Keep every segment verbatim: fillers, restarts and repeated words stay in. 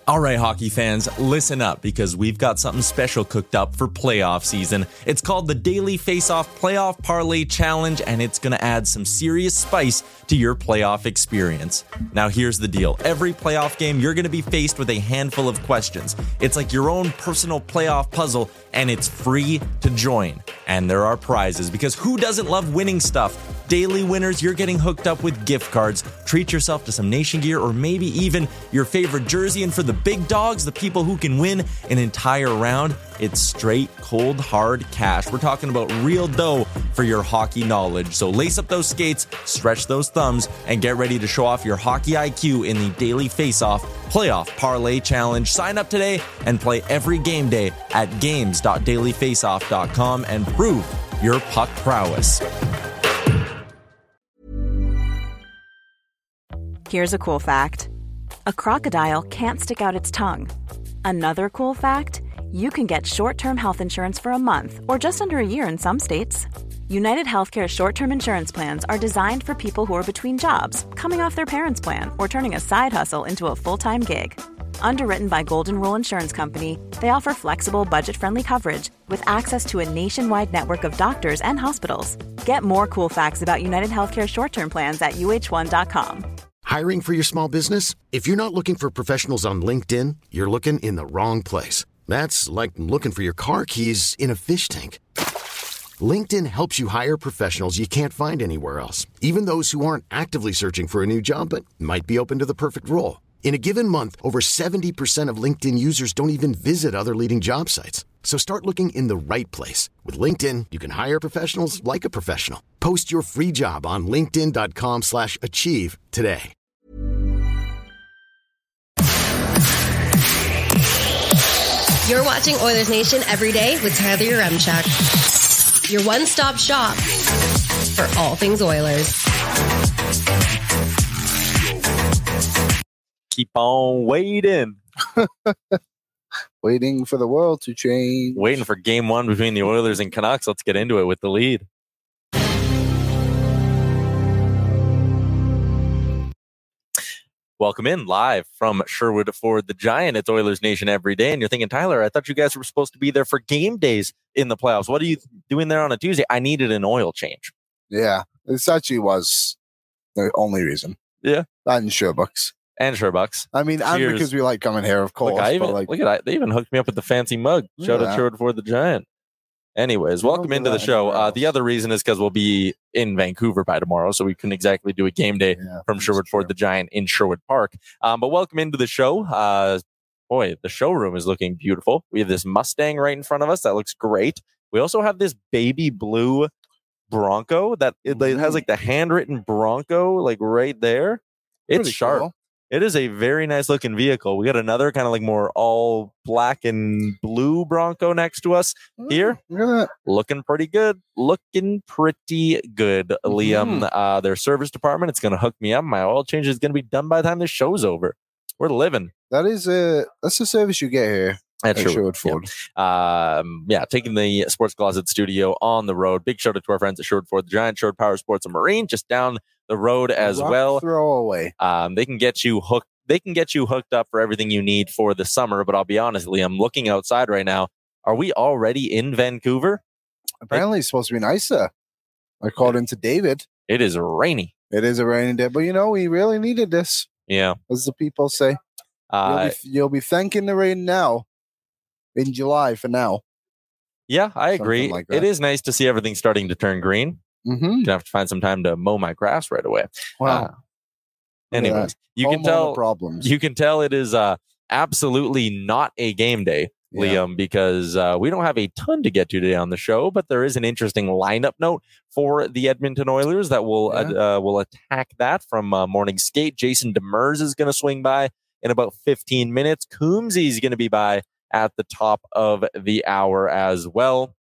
All right, hockey fans, listen up because we've got something special cooked up for playoff season. It's called the Daily Face-Off Playoff Parlay Challenge, and it's going to add some serious spice to your playoff experience. Now, here's the deal. Every playoff game, you're going to be faced with a handful of questions. It's like your own personal playoff puzzle, and it's free to join. And there are prizes, because who doesn't love winning stuff? Daily winners, you're getting hooked up with gift cards. Treat yourself to some Nation gear or maybe even your favorite jersey. And for the big dogs, the people who can win an entire round, it's straight, cold, hard cash. We're talking about real dough for your hockey knowledge. So lace up those skates, stretch those thumbs, and get ready to show off your hockey I Q in the Daily Face-Off Playoff Parlay Challenge. Sign up today and play every game day at games dot daily face off dot com and prove your puck prowess. Here's a cool fact. A crocodile can't stick out its tongue. Another cool fact, you can get short-term health insurance for a month or just under a year in some states. United Healthcare short-term insurance plans are designed for people who are between jobs, coming off their parents' plan, or turning a side hustle into a full-time gig. Underwritten by Golden Rule Insurance Company, they offer flexible, budget-friendly coverage with access to a nationwide network of doctors and hospitals. Get more cool facts about United Healthcare short-term plans at U H one dot com. Hiring for your small business? If you're not looking for professionals on LinkedIn, you're looking in the wrong place. That's like looking for your car keys in a fish tank. LinkedIn helps you hire professionals you can't find anywhere else, even those who aren't actively searching for a new job but might be open to the perfect role. In a given month, over seventy percent of LinkedIn users don't even visit other leading job sites. So start looking in the right place. With LinkedIn, you can hire professionals like a professional. Post your free job on linkedin dot com slash achieve today. You're watching Oilers Nation every day with Tyler Yaremchuk. Your one-stop shop for all things Oilers. Keep on waiting. Waiting for the world to change. Waiting for game one between the Oilers and Canucks. Let's get into it with the lead. Welcome in live from Sherwood Ford the Giant. It's Oilers Nation every day. And you're thinking, Tyler, I thought you guys were supposed to be there for game days in the playoffs. What are you doing there on a Tuesday? I needed an oil change. Yeah, this actually was the only reason. Yeah. And Sherbucks. And Sherbucks. I mean, Cheers. And because we like coming here, of course. Look, I even, but like, look at that. They even hooked me up with the fancy mug. Shout Yeah. out Sherwood Ford the Giant. Anyways, welcome into the show. Uh, the other reason is because we'll be in Vancouver by tomorrow, so we couldn't exactly do a game day Yeah, from Sherwood Ford the Giant in Sherwood Park. Um, but welcome into the show. Uh, boy, the showroom is looking beautiful. We have this Mustang right in front of us. That looks great. We also have this baby blue Bronco that it, it has like the handwritten Bronco like right there. It's Pretty sharp. cool. It is a very nice looking vehicle. We got another kind of like more all black and blue Bronco next to us here. Look at that. Looking pretty good. Looking pretty good, Liam. Mhm. Uh, their service department, it's going to hook me up. My oil change is going to be done by the time this show's over. We're living. That is a that's the service you get here At at Sherwood. Sherwood Ford. Um, yeah, taking the Sports Closet studio on the road. Big shout out to our friends at Sherwood Ford the Giant, Sherwood Power Sports and Marine, just down the road as Rock well. Throwaway. Um, they can get you hooked. They can get you hooked up for everything you need for the summer. But I'll be honest, Liam, looking outside right now, are we already in Vancouver? Apparently, it's supposed to be nicer. I called into David. It is rainy. It is a rainy day, but you know, we really needed this, Yeah. as the people say. Uh, you'll, be, you'll be thanking the rain now in July for now. yeah, I Something agree. like that. It is nice to see everything starting to turn green. Mm-hmm. Gonna have to find some time to mow my grass right away. Wow. Uh, anyways, you can Homeowner tell. problems. You can tell it is uh, absolutely not a game day, Yeah. Liam, because uh, we don't have a ton to get to today on the show, but there is an interesting lineup note for the Edmonton Oilers that will Yeah. uh, will attack that from uh, morning skate. Jason Demers is going to swing by in about fifteen minutes. Coombsy is going to be by at the top of the hour as well.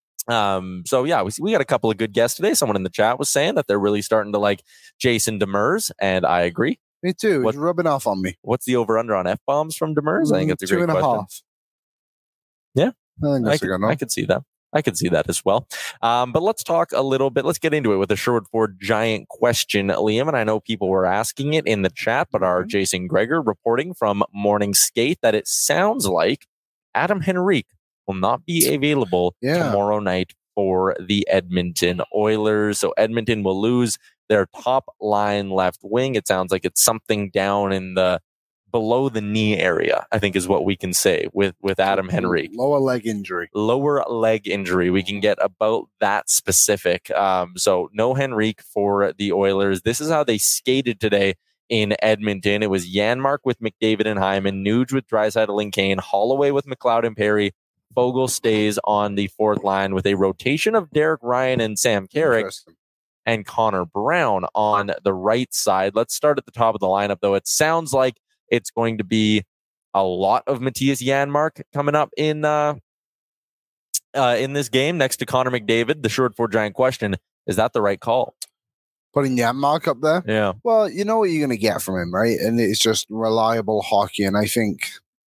Um, so yeah, we, we got a couple of good guests today. Someone in the chat was saying that they're really starting to like Jason Demers, and I agree. Me too. What- It's rubbing off on me. What's the over under on F bombs from Demers? I think it's a Two great and a question. half. Yeah. I think I that's a could, good one. I could see that. I could see that as well. Um, but let's talk a little bit. Let's get into it with a Sherwood Ford Giant question, Liam. And I know people were asking it in the chat, but our Jason Gregor reporting from Morning Skate that it sounds like Adam Henrique will not be available yeah. tomorrow night for the Edmonton Oilers. So Edmonton will lose their top line left wing. It sounds like it's something down in the below the knee area, I think is what we can say with, with Adam Henrique. Lower leg injury. Lower leg injury. We can get about that specific. Um, so no Henrique for the Oilers. This is how they skated today in Edmonton. It was Janmark with McDavid and Hyman, Nuge with Draisaitl and Kane, Holloway with McLeod and Perry. Fogle stays on the fourth line with a rotation of Derek Ryan and Sam Carrick and Connor Brown on the right side. Let's start at the top of the lineup, though. It sounds like it's going to be a lot of Matthias Janmark coming up in uh, uh, in this game next to Connor McDavid. The Sherwood Ford Giant question, is that the right call? Putting Janmark up there? Yeah. Well, you know what you're going to get from him, right? And it's just reliable hockey. And I think,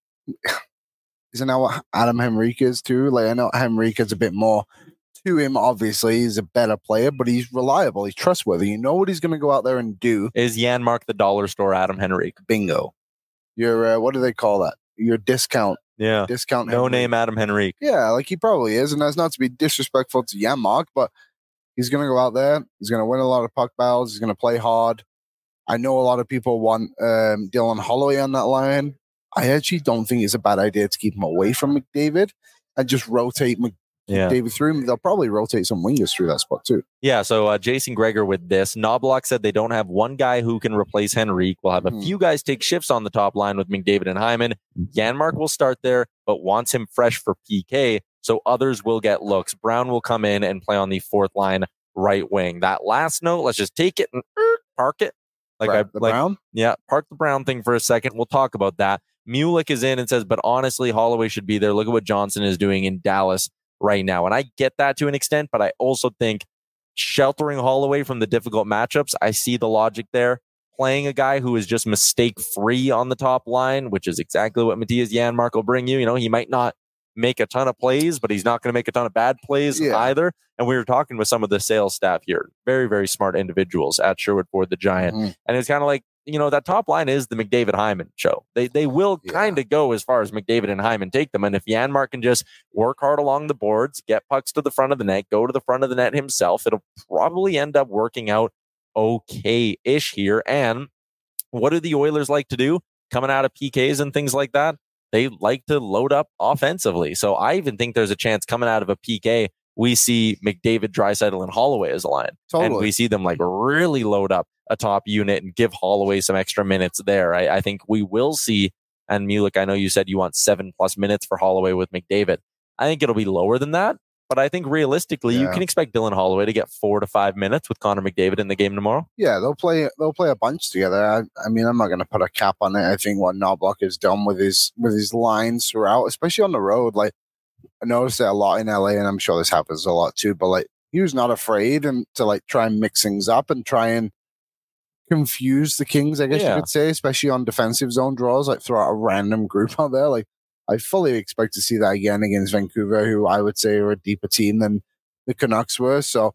isn't that what Adam Henrique is too? Like, I know Henrique is a bit more to him, obviously. He's a better player, but he's reliable. He's trustworthy. You know what he's going to go out there and do. Is Janmark the dollar store Adam Henrique? Bingo. Your, uh, what do they call that? Your discount. Yeah. Discount. No Henrique. name Adam Henrique. Yeah, like he probably is. And that's not to be disrespectful to Janmark, but he's going to go out there. He's going to win a lot of puck battles. He's going to play hard. I know a lot of people want um, Dylan Holloway on that line. I actually don't think it's a bad idea to keep him away from McDavid and just rotate McDavid yeah. through him. They'll probably rotate some wingers through that spot too. Yeah, so uh, Jason Gregor with this. Knobloch said they don't have one guy who can replace Henrique. We'll have a mm. few guys take shifts on the top line with McDavid and Hyman. Janmark will start there, but wants him fresh for P K, so others will get looks. Brown will come in and play on the fourth line right wing. That last note, let's just take it and er, park it. Like Bra- I the like, Brown? Yeah, park the Brown thing for a second. We'll talk about that. Mulick is in and says, but honestly, Holloway should be there. Look at what Johnson is doing in Dallas right now. And I get that to an extent, but I also think sheltering Holloway from the difficult matchups, I see the logic there. Playing a guy who is just mistake-free on the top line, which is exactly what Matthias Janmark will bring you. You know, he might not make a ton of plays, but he's not going to make a ton of bad plays yeah. either. And we were talking with some of the sales staff here. Very, very smart individuals at Sherwood Ford the Giant. Mm-hmm. And it's kind of like, you know, that top line is the McDavid Hyman show. They they will yeah. kind of go as far as McDavid and Hyman take them. And if Janmark can just work hard along the boards, get pucks to the front of the net, go to the front of the net himself, it'll probably end up working out okay-ish here. And what do the Oilers like to do? Coming out of P Ks and things like that, they like to load up offensively. So I even think there's a chance coming out of a P K, we see McDavid, Draisaitl, and Holloway as a line. Totally. And we see them like really load up a top unit and give Holloway some extra minutes there. I, I think we will see, and Mulick, I know you said you want seven plus minutes for Holloway with McDavid. I think it'll be lower than that, but I think realistically, yeah. you can expect Dylan Holloway to get four to five minutes with Connor McDavid in the game tomorrow. Yeah, they'll play. They'll play a bunch together. I, I mean, I'm not going to put a cap on it. I think what Knobloch has done with his with his lines throughout, especially on the road, like I noticed it a lot in L A, and I'm sure this happens a lot too. But like, he was not afraid and to like try and mix things up and try and confuse the Kings, I guess yeah. you could say, especially on defensive zone draws, like throw out a random group out there. Like, I fully expect to see that again against Vancouver, who I would say are a deeper team than the Canucks were. So,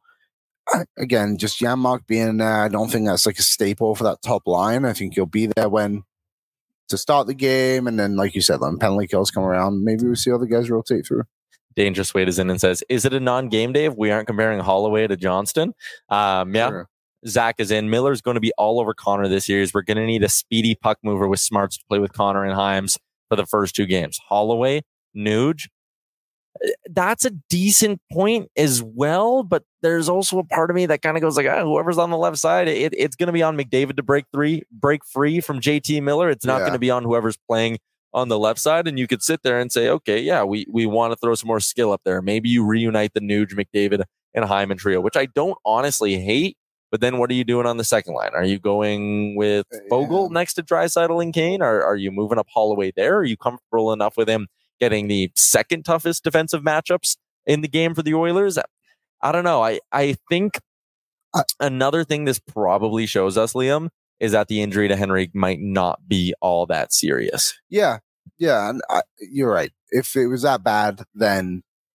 again, just Janmark being there, I don't think that's like a staple for that top line. I think he'll be there when to start the game, and then, like you said, when penalty kills come around, maybe we see other guys rotate through. Dangerous Wade is in and says, is it a non-game day if we aren't comparing Holloway to Johnston? Um, yeah. Sure. Zach is in. Miller's going to be all over Connor this series. We're going to need a speedy puck mover with smarts to play with Connor and Hymes for the first two games. Holloway, Nuge, that's a decent point as well, but there's also a part of me that kind of goes like, oh, whoever's on the left side, it, it's going to be on McDavid to break three, break free from J T Miller. It's not yeah. going to be on whoever's playing on the left side. And you could sit there and say, okay, yeah, we, we want to throw some more skill up there. Maybe you reunite the Nuge, McDavid, and Hyman trio, which I don't honestly hate. But then what are you doing on the second line? Are you going with Fogle yeah. next to Draisaitl and Kane? Or are you moving up Holloway there? Are you comfortable enough with him getting the second toughest defensive matchups in the game for the Oilers? I don't know. I, I think uh, another thing this probably shows us, Liam, is that the injury to Henrique might not be all that serious. Yeah. Yeah. And I, you're right. If it was that bad, then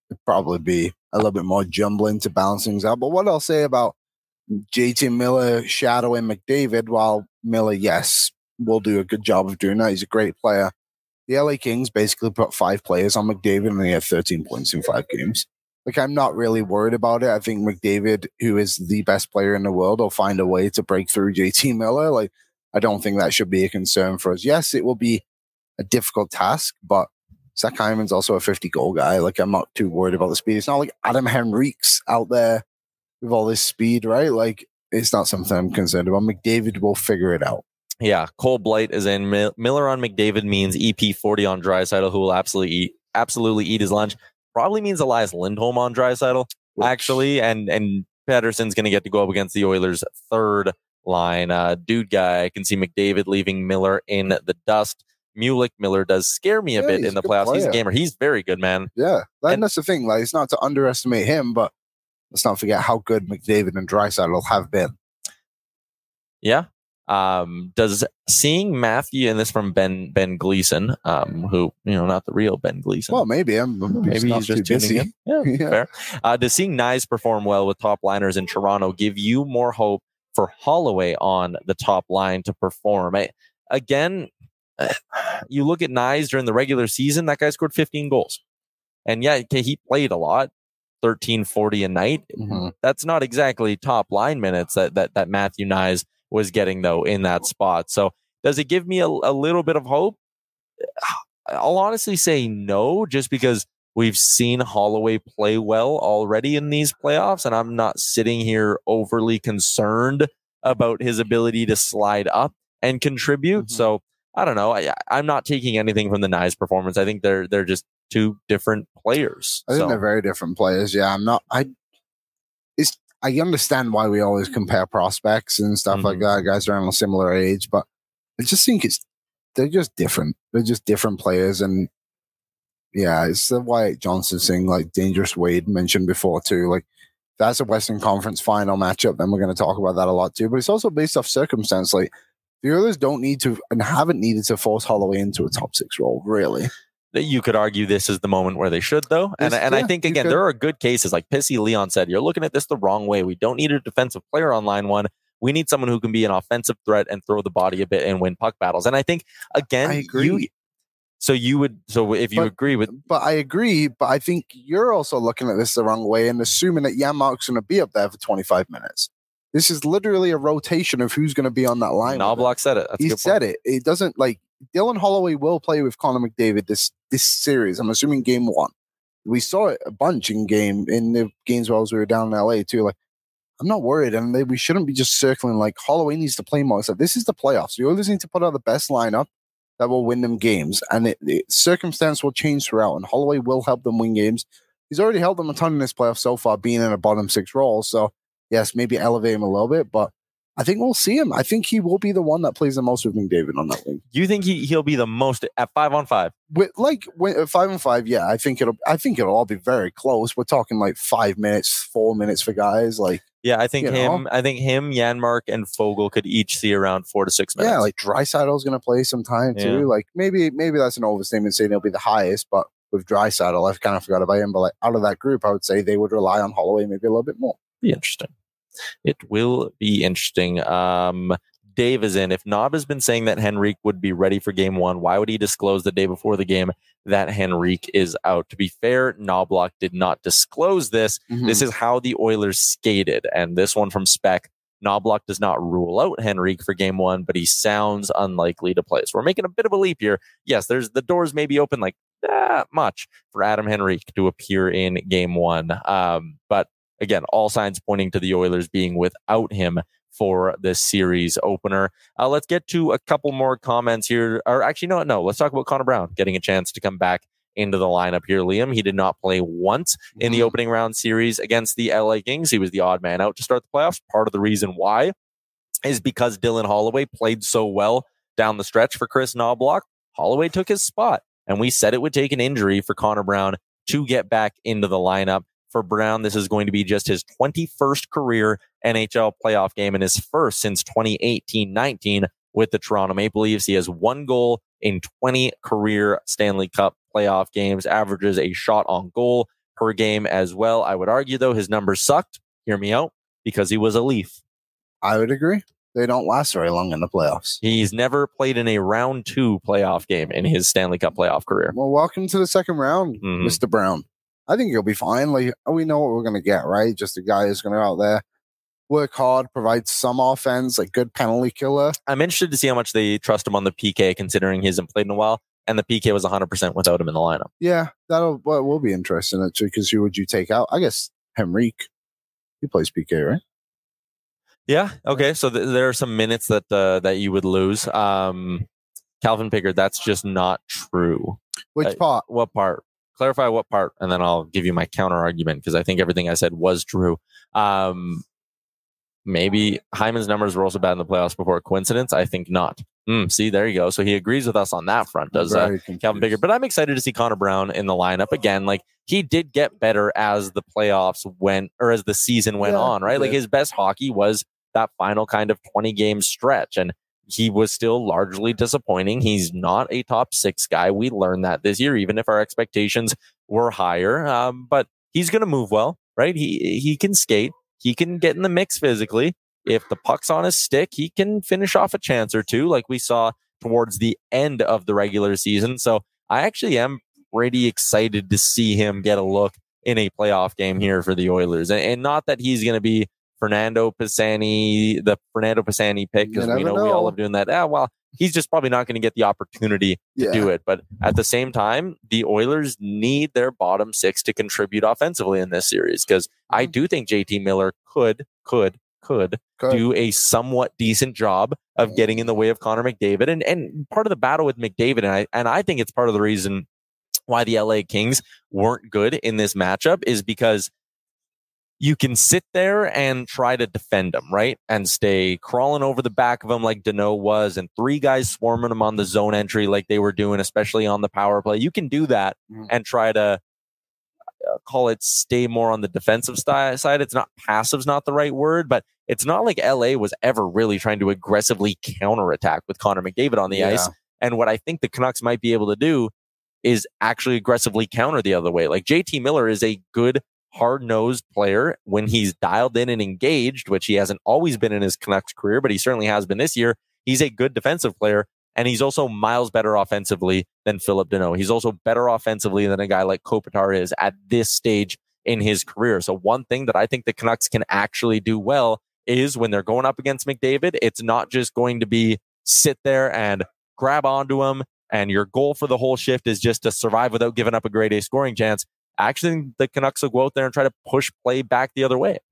it'd probably be a little bit more jumbling to balance things out. But what I'll say about J T Miller shadowing McDavid, while Miller, yes, will do a good job of doing that. He's a great player. The L A Kings basically put five players on McDavid and they had thirteen points in five games. Like, I'm not really worried about it. I think McDavid, who is the best player in the world, will find a way to break through J T Miller. Like, I don't think that should be a concern for us. Yes, it will be a difficult task, but Zach Hyman's also a fifty-goal guy. Like, I'm not too worried about the speed. It's not like Adam Henrique's out there with all this speed, right? Like, it's not something I'm concerned about. McDavid will figure it out. Yeah, Cole Blight is in. Miller on McDavid means E P forty on Draisaitl, who will absolutely eat, absolutely eat his lunch. Probably means Elias Lindholm on Draisaitl, actually, and and Pettersson's going to get to go up against the Oilers' third line. Uh, dude guy, I can see McDavid leaving Miller in the dust. Mulick Miller does scare me a Yeah, bit he's in the a good playoffs. player. He's a gamer. He's very good, man. Yeah, that, And- that's the thing. Like, it's not to underestimate him, but let's not forget how good McDavid and Draisaitl have been. Yeah. Um, does seeing Matthew, and this from Ben Ben Gleason, um, who, you know, not the real Ben Gleason. Well, maybe I'm. Maybe not he's just too tuning busy. in. Yeah, Yeah. fair. Uh, does seeing Nyes perform well with top liners in Toronto give you more hope for Holloway on the top line to perform? I, again, you look at Nyes during the regular season, that guy scored fifteen goals. And yeah, okay, he played a lot, thirteen forty a night. Mhm. That's not exactly top line minutes that, that, that Matthew Nyes was getting, though, in that spot. So does it give me a, a little bit of hope? I'll honestly say no, just because we've seen Holloway play well already in these playoffs, and I'm not sitting here overly concerned about his ability to slide up and contribute. Mhm. So I don't know. I, I'm not taking anything from the Nyes performance. I think they're they're just two different players. I think So, they're very different players. Yeah, I'm not. I. It's. I understand why we always compare prospects and stuff like Mhm. that. Guys around a similar age, but I just think it's. They're just different. They're just different players, and yeah, it's the Wyatt Johnson thing, like Dangerous Wade mentioned before too. Like, that's a Western Conference final matchup, then we're going to talk about that a lot too. But it's also based off circumstance. Like, the Oilers don't need to and haven't needed to force Holloway into a top six role, really. you could argue this is the moment where they should, though. And, This- and I yeah, think, you again, could. there are good cases. Like Pissy Leon said, you're looking at this the wrong way. We don't need a defensive player on line one. We need someone who can be an offensive threat and throw the body a bit and win puck battles. And I think, again, I agree. you. So you would. So if you But- agree with, But I agree. But I think you're also looking at this the wrong way and assuming that Janmark's going to be up there for twenty-five minutes. This is literally a rotation of who's going to be on that line. with him. Knobloch said it. That's a He good said point. it. It doesn't like Dylan Holloway will play with Connor McDavid this this series. I'm assuming game one. We saw it a bunch in game in the games while we were down in L A too. Like, I'm not worried, and they, we shouldn't be just circling like Holloway needs to play more. It's like, this is the playoffs. You always need to put out the best lineup that will win them games, and it, it, circumstance will change throughout, and Holloway will help them win games. He's already helped them a ton in this playoff so far, being in a bottom six role. So yes, maybe elevate him a little bit, but I think we'll see him. I think he will be the one that plays the most with McDavid on that wing. You think he he'll be the most at five on five? With like with, uh, five and five, yeah, I think it'll. I think it'll all be very close. We're talking like five minutes, four minutes for guys. Like Yeah, I think You him. know? I think him, Janmark, and Fogel could each see around four to six minutes. yeah, like Draisaitl's going to play some time too. Yeah. Like maybe maybe that's an overstatement saying he'll be the highest, but with Draisaitl, I kind of forgot about him. But like out of that group, I would say they would rely on Holloway maybe a little bit more. Be interesting. It will be interesting. Um, Dave is in. If Knob has been saying that Henrique would be ready for game one, why would he disclose the day before the game that Henrique is out? To be fair, Knobloch did not disclose this. Mm-hmm. This is how the Oilers skated. And this one from Spec, Knobloch does not rule out Henrique for game one, but he sounds unlikely to play. So we're making a bit of a leap here. Yes, there's the doors may be open like that much for Adam Henrique to appear in game one. Um, but again, all signs pointing to the Oilers being without him for this series opener. Uh, let's get to a couple more comments here. Or actually, no, no. Let's talk about Connor Brown getting a chance to come back into the lineup here, Liam. He did not play once in the opening round series against the L A Kings. He was the odd man out to start the playoffs. Part of the reason why is because Dylan Holloway played so well down the stretch for Chris Knobloch. Holloway took his spot, and we said it would take an injury for Connor Brown to get back into the lineup. For Brown, this is going to be just his twenty-first career N H L playoff game and his first since twenty eighteen nineteen with the Toronto Maple Leafs. He has one goal in twenty career Stanley Cup playoff games, averages a shot on goal per game as well. I would argue, though, his numbers sucked. Hear me out, because he was a Leaf. I would agree. They don't last very long in the playoffs. He's never played in a round two playoff game in his Stanley Cup playoff career. Well, welcome to the second round, Mm-hmm. Mister Brown. I think he'll be fine. Like, we know what we're going to get, right? Just a guy who's going to go out there, work hard, provide some offense, like good penalty killer. I'm interested to see how much they trust him on the P K, considering he hasn't played in a while, and the P K was one hundred percent without him in the lineup. Yeah, that'll well, will be interesting, actually, because who would you take out? I guess Henrique. He plays P K, right? Yeah. Okay. So th- there are some minutes that uh, that you would lose. Um, Calvin Pickard, that's just not true. Which Uh, part? What part? Clarify what part, and then I'll give you my counter argument, because I think everything I said was true. Um, maybe Hyman's numbers were also bad in the playoffs before. Coincidence? I think not. Mm, see, there you go. So he agrees with us on that front, does uh, Very confused. Calvin Pickard. But I'm excited to see Connor Brown in the lineup again. Like, he did get better as the playoffs went, or as the season went Yeah, on, right? he Like, did. his best hockey was that final kind of twenty game stretch, and he was still largely disappointing. He's not a top six guy. We learned that this year, even if our expectations were higher. Um, but he's going to move well, right? He he can skate. He can get in the mix physically. If the puck's on his stick, he can finish off a chance or two, like we saw towards the end of the regular season. So I actually am pretty excited to see him get a look in a playoff game here for the Oilers. And, and not that he's going to be Fernando Pisani, the Fernando Pisani pick, because You we know, never we all know. love doing that. Ah, well, he's just probably not going to get the opportunity to Yeah. do it. But at the same time, the Oilers need their bottom six to contribute offensively in this series, because I do think J T Miller could, could, could Could. do a somewhat decent job of getting in the way of Connor McDavid. And and part of the battle with McDavid, and I and I think it's part of the reason why the L A Kings weren't good in this matchup, is because you can sit there and try to defend him, right? And stay crawling over the back of him like Dano was, and three guys swarming him on the zone entry like they were doing, especially on the power play. You can do that Mm. and try to uh, call it stay more on the defensive sti- side. It's not passive's not the right word, but it's not like L A was ever really trying to aggressively counterattack with Connor McDavid on the Yeah. ice. And what I think the Canucks might be able to do is actually aggressively counter the other way. Like, J T Miller is a good, hard-nosed player when he's dialed in and engaged, which he hasn't always been in his Canucks career, but he certainly has been this year. He's a good defensive player, and he's also miles better offensively than Philip Dano. He's also better offensively than a guy like Kopitar is at this stage in his career. So one thing that I think the Canucks can actually do well is when they're going up against McDavid, it's not just going to be sit there and grab onto him, and your goal for the whole shift is just to survive without giving up a grade A scoring chance. Actually, the Canucks will go out there and try to push play back the other way.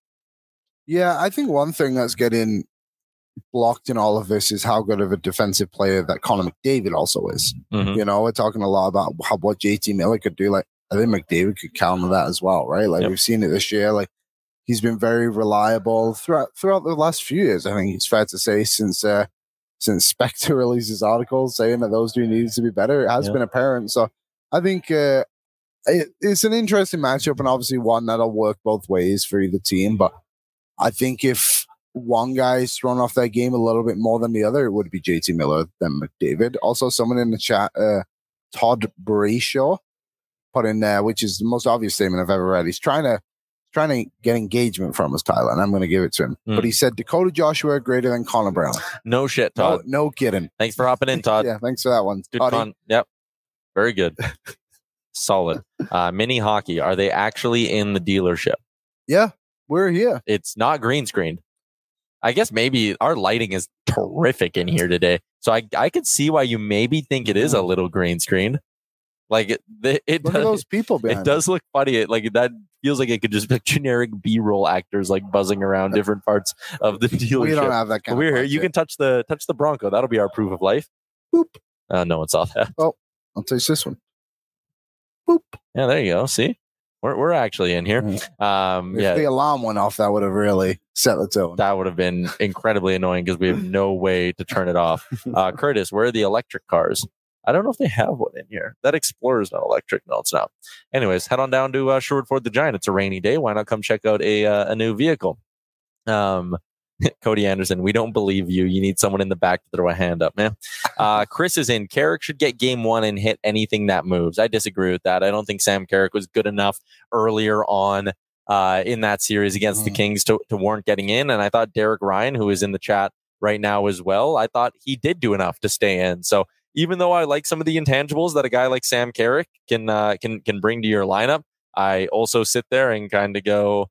Yeah, I think one thing that's getting blocked in all of this is how good of a defensive player that Connor McDavid also is. Mhm. You know, we're talking a lot about how, what J T Miller could do. Like, I think McDavid could counter that as well, right? Like, Yep. we've seen it this year. Like, he's been very reliable throughout throughout the last few years. I think it's fair to say since uh, since Spectre released his article saying that those two needed to be better, it has Yeah. been apparent. So I think uh, it, it's an interesting matchup, and obviously one that'll work both ways for either team. But I think if one guy's thrown off their game a little bit more than the other, it would be J T Miller than McDavid. Also, someone in the chat, uh, Todd Brayshaw, put in there, which is the most obvious statement I've ever read. He's trying to trying to get engagement from us, Tyler, and I'm going to give it to him. Mm. But he said Dakota Joshua greater than Connor Brown. No shit, Todd. No, no kidding. Thanks for hopping in, Todd. Yeah, thanks for that one. Good Toddy. con. Yep. Very good. Solid. Uh, mini hockey. Are they actually in the dealership? Yeah, we're here. It's not green screened. I guess maybe our lighting is terrific in here today. So I I could see why you maybe think it is a little green screened. Like it, it, it Look at does, those people behind it does look funny. It like that feels like it could just be generic B-roll actors like buzzing around different parts of the dealership. We don't have that kind We're of here. budget. You can touch the touch the Bronco. That'll be our proof of life. Boop. Uh, no one saw that. Oh, I'll taste this one. Boop. Yeah, there you go. See, we're we're actually in here. Um, If yeah, the alarm went off, that would have really set the tone. that would have been incredibly annoying because we have no way to turn it off. Uh, Curtis, where are the electric cars? I don't know if they have one in here. That Explorer is not electric. No, it's not. Anyways, head on down to uh, Sherwood Ford the Giant. It's a rainy day. Why not come check out a uh, a new vehicle? Um, Cody Anderson, we don't believe you. You need someone in the back to throw a hand up, man. Uh, Chris is in. Carrick should get game one and hit anything that moves. I disagree with that. I don't think Sam Carrick was good enough earlier on uh, in that series against mm. the Kings to, to warrant getting in. And I thought Derek Ryan, who is in the chat right now as well, I thought he did do enough to stay in. So even though I like some of the intangibles that a guy like Sam Carrick can uh, can can bring to your lineup, I also sit there and kind of go,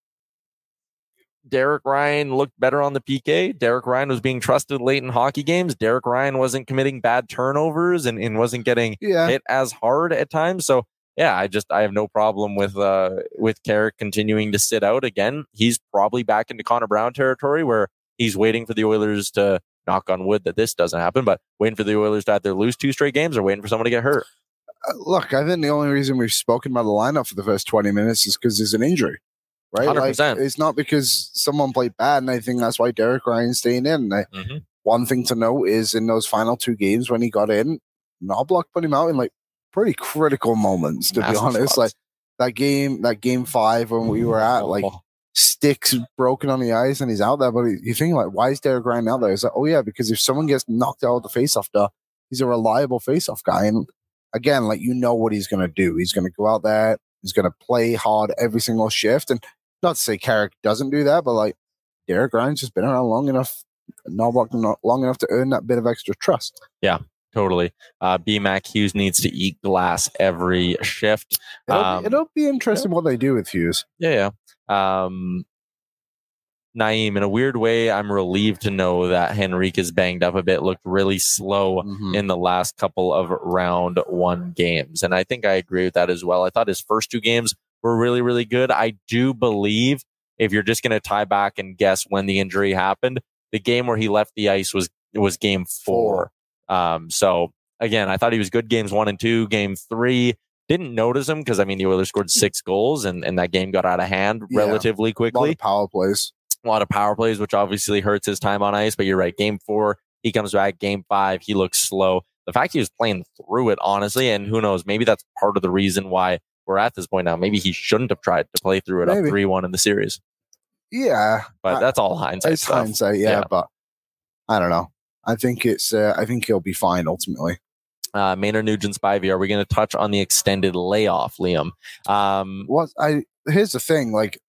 Derek Ryan looked better on the P K. Derek Ryan was being trusted late in hockey games. Derek Ryan wasn't committing bad turnovers and, and wasn't getting yeah. hit as hard at times. So yeah, I just I have no problem with uh with Carrick continuing to sit out again. He's probably back into Connor Brown territory where he's waiting for the Oilers to, knock on wood that this doesn't happen, but waiting for the Oilers to either lose two straight games or waiting for someone to get hurt. Uh, look, I think the only reason we've spoken about the lineup for the first twenty minutes is because there's an injury. Right? one hundred percent. Like, it's not because someone played bad, and I think that's why Derek Ryan's staying in. I, mm-hmm. One thing to note is in those final two games when he got in, Knobloch put him out in like pretty critical moments, to Massive be honest. Spots. Like that game, that game five when we were at, like sticks broken on the ice and he's out there. But you think like, why is Derek Ryan out there? It's like, oh yeah, because if someone gets knocked out of the faceoff, duh, he's a reliable faceoff guy. And again, like you know what he's gonna do. He's gonna go out there, he's gonna play hard every single shift. And not to say Carrick doesn't do that, but like Derek Ryan's just been around long enough, not long enough to earn that bit of extra trust. Yeah, totally. Uh, B Mac Hughes needs to eat glass every shift. It'll, um, be, it'll be interesting yeah. what they do with Hughes. Yeah, yeah. Um, Naeem, in a weird way, I'm relieved to know that Henrique is banged up a bit, looked really slow mm-hmm. in the last couple of round one games. And I think I agree with that as well. I thought his first two games were really, really good. I do believe if you're just going to tie back and guess when the injury happened, the game where he left the ice was was game four. Um, so again, I thought he was good games one and two. Game three, didn't notice him because I mean the Oilers scored six goals and, and that game got out of hand yeah. relatively quickly. A lot of power plays. A lot of power plays, which obviously hurts his time on ice. But you're right. Game four, he comes back. Game five, he looks slow. The fact he was playing through it, honestly, and who knows, maybe that's part of the reason why we're at this point now. Maybe he shouldn't have tried to play through it maybe. up three one in the series. Yeah. But I, that's all hindsight It's stuff. hindsight, yeah, yeah, but I don't know. I think it's, uh, I think he'll be fine ultimately. Uh, Maynard Nugent Spivey, are we going to touch on the extended layoff, Liam? Um, what I, here's the thing, like,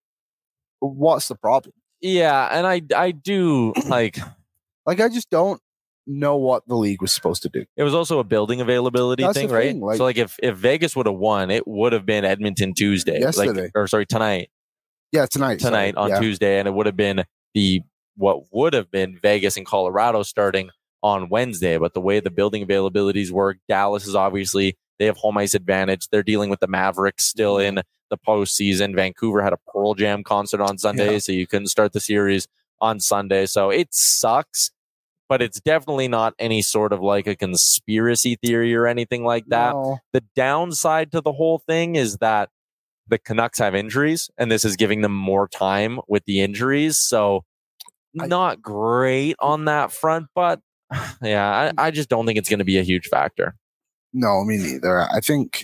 what's the problem? Yeah, and I, I do, like... like, I just don't know what the league was supposed to do. It was also a building availability That's thing, the right? thing, like, so, like, if, if Vegas would have won, it would have been Edmonton Tuesday. Yesterday. Like, or, sorry, tonight. Yeah, tonight. Tonight sorry. on yeah. Tuesday, and it would have been the what would have been Vegas and Colorado starting on Wednesday. But the way the building availabilities work, Dallas is obviously, they have home ice advantage. They're dealing with the Mavericks still in the postseason. Vancouver had a Pearl Jam concert on Sunday, yeah. so you couldn't start the series on Sunday. So it sucks, but it's definitely not any sort of like a conspiracy theory or anything like that. No. The downside to the whole thing is that the Canucks have injuries, and this is giving them more time with the injuries. So I, not great on that front, but yeah, I, I just don't think it's going to be a huge factor. No, me neither. I think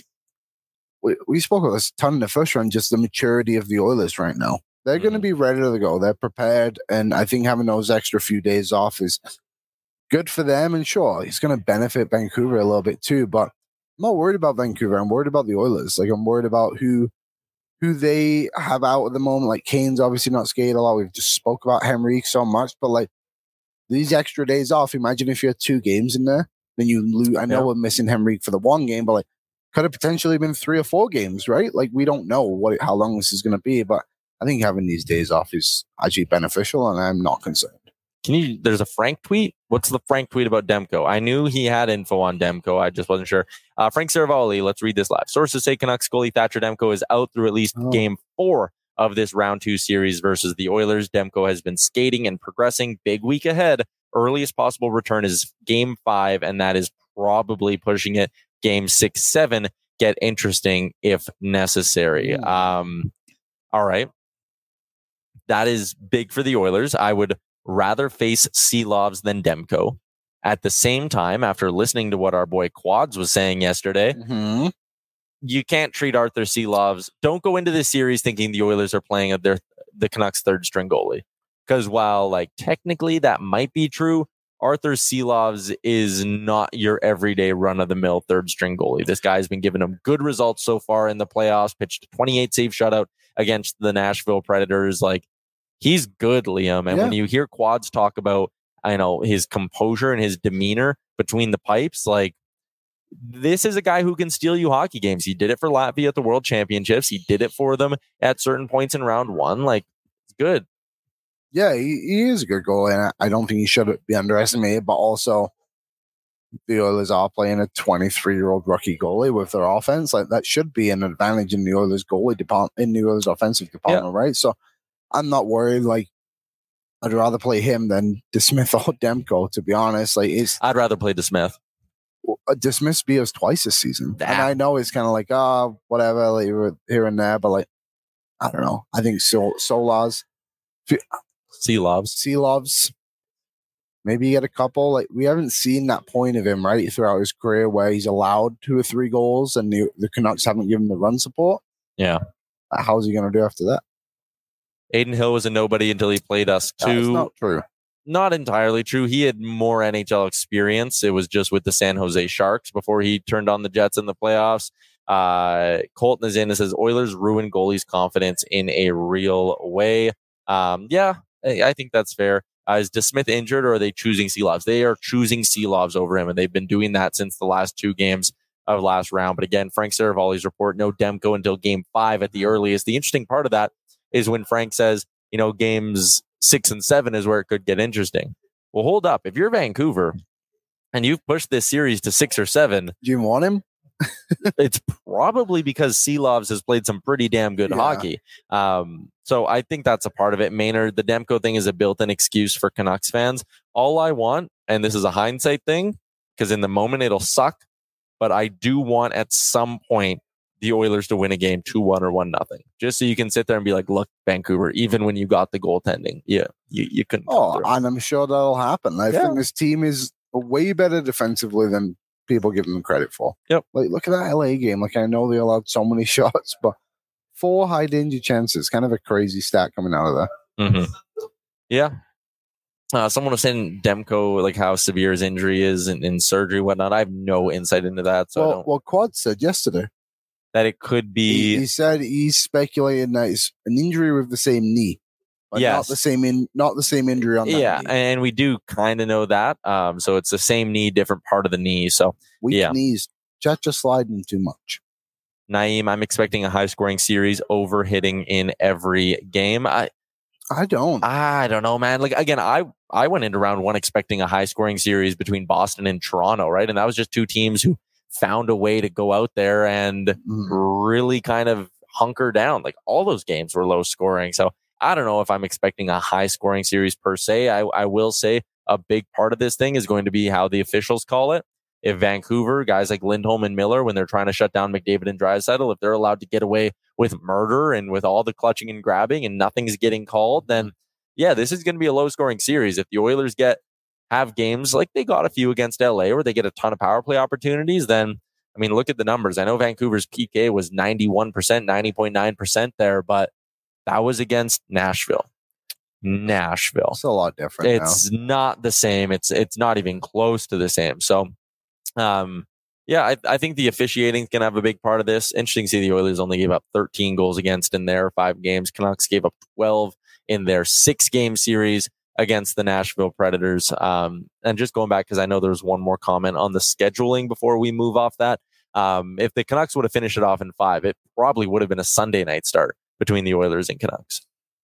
we, we spoke about this a ton in the first round, just the maturity of the Oilers right now. They're mm-hmm. going to be ready to go. They're prepared, and I think having those extra few days off is good for them. And sure, it's going to benefit Vancouver a little bit too, but I'm not worried about Vancouver. I'm worried about the Oilers. Like, I'm worried about who who they have out at the moment. Like, Kane's obviously not skated a lot. We've just spoke about Henrique so much, but like these extra days off, imagine if you had two games in there, then you lose. I know yeah. we're missing Henrique for the one game, but like could have potentially been three or four games, right? Like, we don't know what how long this is going to be, but I think having these days off is actually beneficial, and I'm not concerned. Can you, there's a Frank tweet. What's the Frank tweet about Demko? I knew he had info on Demko. I just wasn't sure. Uh, Frank Saravalli, let's read this live. Sources say Canucks goalie Thatcher Demko is out through at least oh. game four of this round two series versus the Oilers. Demko has been skating and progressing. Big week ahead. Earliest possible return is game five, and that is probably pushing it. Game six, seven, get interesting if necessary. Mm. Um, all right. That is big for the Oilers. I would rather face Seelovs than Demko. At the same time, after listening to what our boy Quads was saying yesterday, mm-hmm. you can't treat Arthur Seelovs. Don't go into this series thinking the Oilers are playing their the Canucks' third string goalie. Because while like technically that might be true, Arthur Silovs is not your everyday run-of-the-mill third-string goalie. This guy's been giving him good results so far in the playoffs, pitched a twenty-eight save shutout against the Nashville Predators. Like, he's good, Liam. And Yeah. when you hear Quads talk about, I know, his composure and his demeanor between the pipes, like, this is a guy who can steal you hockey games. He did it for Latvia at the World Championships. He did it for them at certain points in round one. Like, it's good. Yeah, he, he is a good goalie, and I, I don't think he should be underestimated. But also, the Oilers are playing a twenty-three-year-old rookie goalie with their offense. Like, that should be an advantage in the Oilers goalie department, in the Oilers offensive department, right? So I'm not worried. Like, I'd rather play him than DeSmith or Demko, to be honest. Like, it's I'd rather play DeSmith. DeSmith's beat us twice this season, Damn. and I know it's kind of like, oh, whatever, like, here and there, but like, I don't know. I think Sol- Solars. Silovs. Silovs, maybe you get a couple. Like, we haven't seen that point of him right throughout his career where he's allowed two or three goals, and the, the Canucks haven't given him the run support. Yeah. Uh, how's he going to do after that? Aiden Hill was a nobody until he played us too. That's not true. Not entirely true. He had more N H L experience. It was just with the San Jose Sharks before he turned on the Jets in the playoffs. Uh, Colton is in and says Oilers ruin goalies' confidence in a real way. Um, yeah, I, I think that's fair. Uh, is DeSmith injured, or are they choosing Silovs? They are choosing Silovs over him, and they've been doing that since the last two games of last round. But again, Frank Saravalli's report, no Demko until game five at the earliest. The interesting part of that is when Frank says, you know, games six and seven is where it could get interesting. Well, hold up. If you're Vancouver and you've pushed this series to six or seven, Do you want him? it's probably because Silovs has played some pretty damn good Yeah. hockey. Um, so I think that's a part of it. Maynard, the Demko thing is a built-in excuse for Canucks fans. All I want, and this is a hindsight thing, because in the moment it'll suck, but I do want at some point the Oilers to win a game two one or one nothing, just so you can sit there and be like, look, Vancouver, even when you got the goaltending, yeah, you, you couldn't. Oh, and I'm sure that'll happen. I Yeah. think this team is way better defensively than people give them credit for. Yep. Like, look at that L A game. Like, I know they allowed so many shots, but four high danger chances, kind of a crazy stat coming out of there. Mm-hmm. Yeah. Uh, someone was saying Demko, like how severe his injury is and in surgery, whatnot. I have no insight into that, so I Well, don't. well, Quad said yesterday. That it could be. He, he said he's speculating that it's an injury with the same knee, but not Yes. the same in, not the same injury on that Yeah, knee. and we do kind of know that. Um, so it's the same knee, different part of the knee. So Weak yeah. knees, just just sliding too much. Naeem, I'm expecting a high scoring series, over hitting in every game. I I don't. I don't know, man. Like again, I I went into round one expecting a high scoring series between Boston and Toronto, right? And that was just two teams who found a way to go out there and Mm. really kind of hunker down. Like all those games were low scoring. So I don't know if I'm expecting a high scoring series per se. I, I will say a big part of this thing is going to be how the officials call it. If Vancouver, guys like Lindholm and Miller, when they're trying to shut down McDavid and Draisaitl, if they're allowed to get away with murder and with all the clutching and grabbing and nothing's getting called, then yeah, this is going to be a low scoring series. If the Oilers get have games like they got a few against L A where they get a ton of power play opportunities, then, I mean, look at the numbers. I know Vancouver's P K was ninety-one percent, ninety point nine percent there, but that was against Nashville. Nashville. It's a lot different. It's not the same. It's it's not even close to the same. So, um, yeah, I, I think the officiating can have a big part of this. Interesting to see the Oilers only gave up thirteen goals against in their five games. Canucks gave up twelve in their six game series against the Nashville Predators. Um, and just going back, because I know there's one more comment on the scheduling before we move off that. Um, if the Canucks would have finished it off in five, it probably would have been a Sunday night start between the Oilers and Canucks.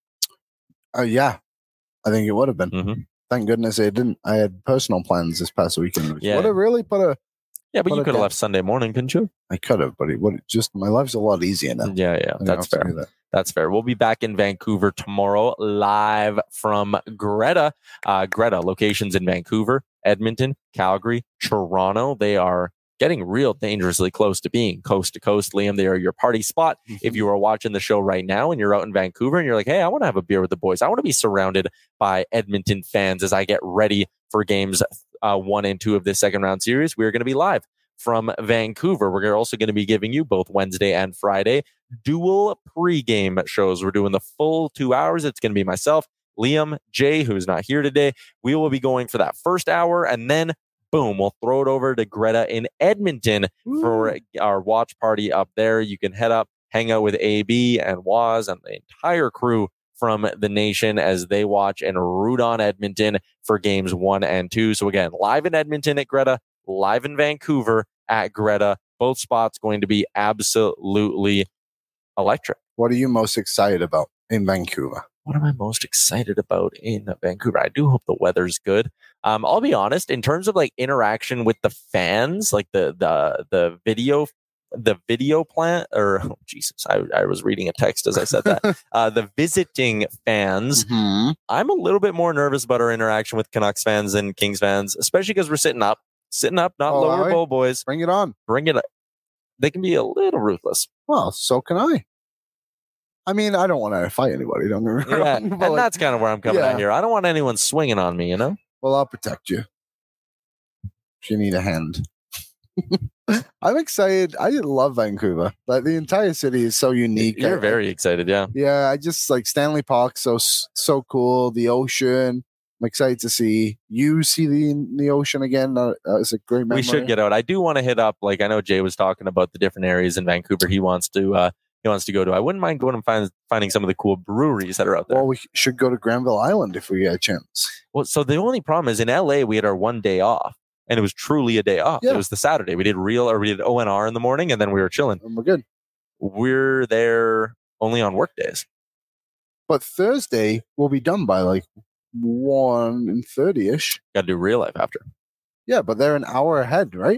Uh, yeah, I think it would have been. Mm-hmm. Thank goodness it didn't. I had personal plans this past weekend. Yeah. Would have really put a. Yeah, but What you a could have day. left Sunday morning, couldn't you? I could have, but it would just my life's a lot easier now. Yeah, yeah, I don't that's have to fair. do that. That's fair. We'll be back in Vancouver tomorrow, live from Greta. Uh, Greta, locations in Vancouver, Edmonton, Calgary, Toronto. They are getting real dangerously close to being coast to coast, Liam. They are your party spot. If you are watching the show right now and you're out in Vancouver and you're like, hey, I want to have a beer with the boys. I want to be surrounded by Edmonton fans as I get ready for games uh, one and two of this second round series. We're going to be live from Vancouver. We're also going to be giving you both Wednesday and Friday dual pregame shows. We're doing the full two hours. It's going to be myself Liam, Jay, who's not here today. We will be going for that first hour, and then boom, we'll throw it over to Greta in Edmonton Ooh. for our watch party up there. You can head up, hang out with A B and Waz and the entire crew from the nation as they watch and root on Edmonton for games one and two. So again, live in Edmonton at Greta, live in Vancouver at Greta. Both spots going to be absolutely electric. What are you most excited about in Vancouver? What am I most excited about in Vancouver? I do hope the weather's good. Um, I'll be honest, in terms of like interaction with the fans, like the the the video, the video plant, or oh, Jesus, I, I was reading a text as I said that. uh, the visiting fans, mm-hmm. I'm a little bit more nervous about our interaction with Canucks fans than Kings fans, especially because we're sitting up, sitting up, not oh, lower bowl boys. Bring it on. Bring it up. They can be a little ruthless. Well, so can I. I mean, I don't want to fight anybody. Don't get me wrong. Yeah, and like, that's kind of where I'm coming yeah. at here. I don't want anyone swinging on me, you know? Well, I'll protect you. If you need a hand. I'm excited. I love Vancouver. Like, the entire city is so unique. You're I, very excited, yeah. Yeah, I just like Stanley Park, so so cool. The ocean. I'm excited to see you see the the ocean again. Uh, it's a great memory. We should get out. I do want to hit up, like, I know Jay was talking about the different areas in Vancouver he wants to uh, he wants to go to. I wouldn't mind going and find, finding some of the cool breweries that are out there. Well, we should go to Granville Island if we get a chance. Well, so the only problem is in L A, we had our one day off, and it was truly a day off. Yeah. It was the Saturday. We did real, or we did O N R in the morning, and then we were chilling. And we're good. We're there only on work days. But Thursday, we'll be done by like one thirty-ish. Got to do real life after. Yeah, but they're an hour ahead, right?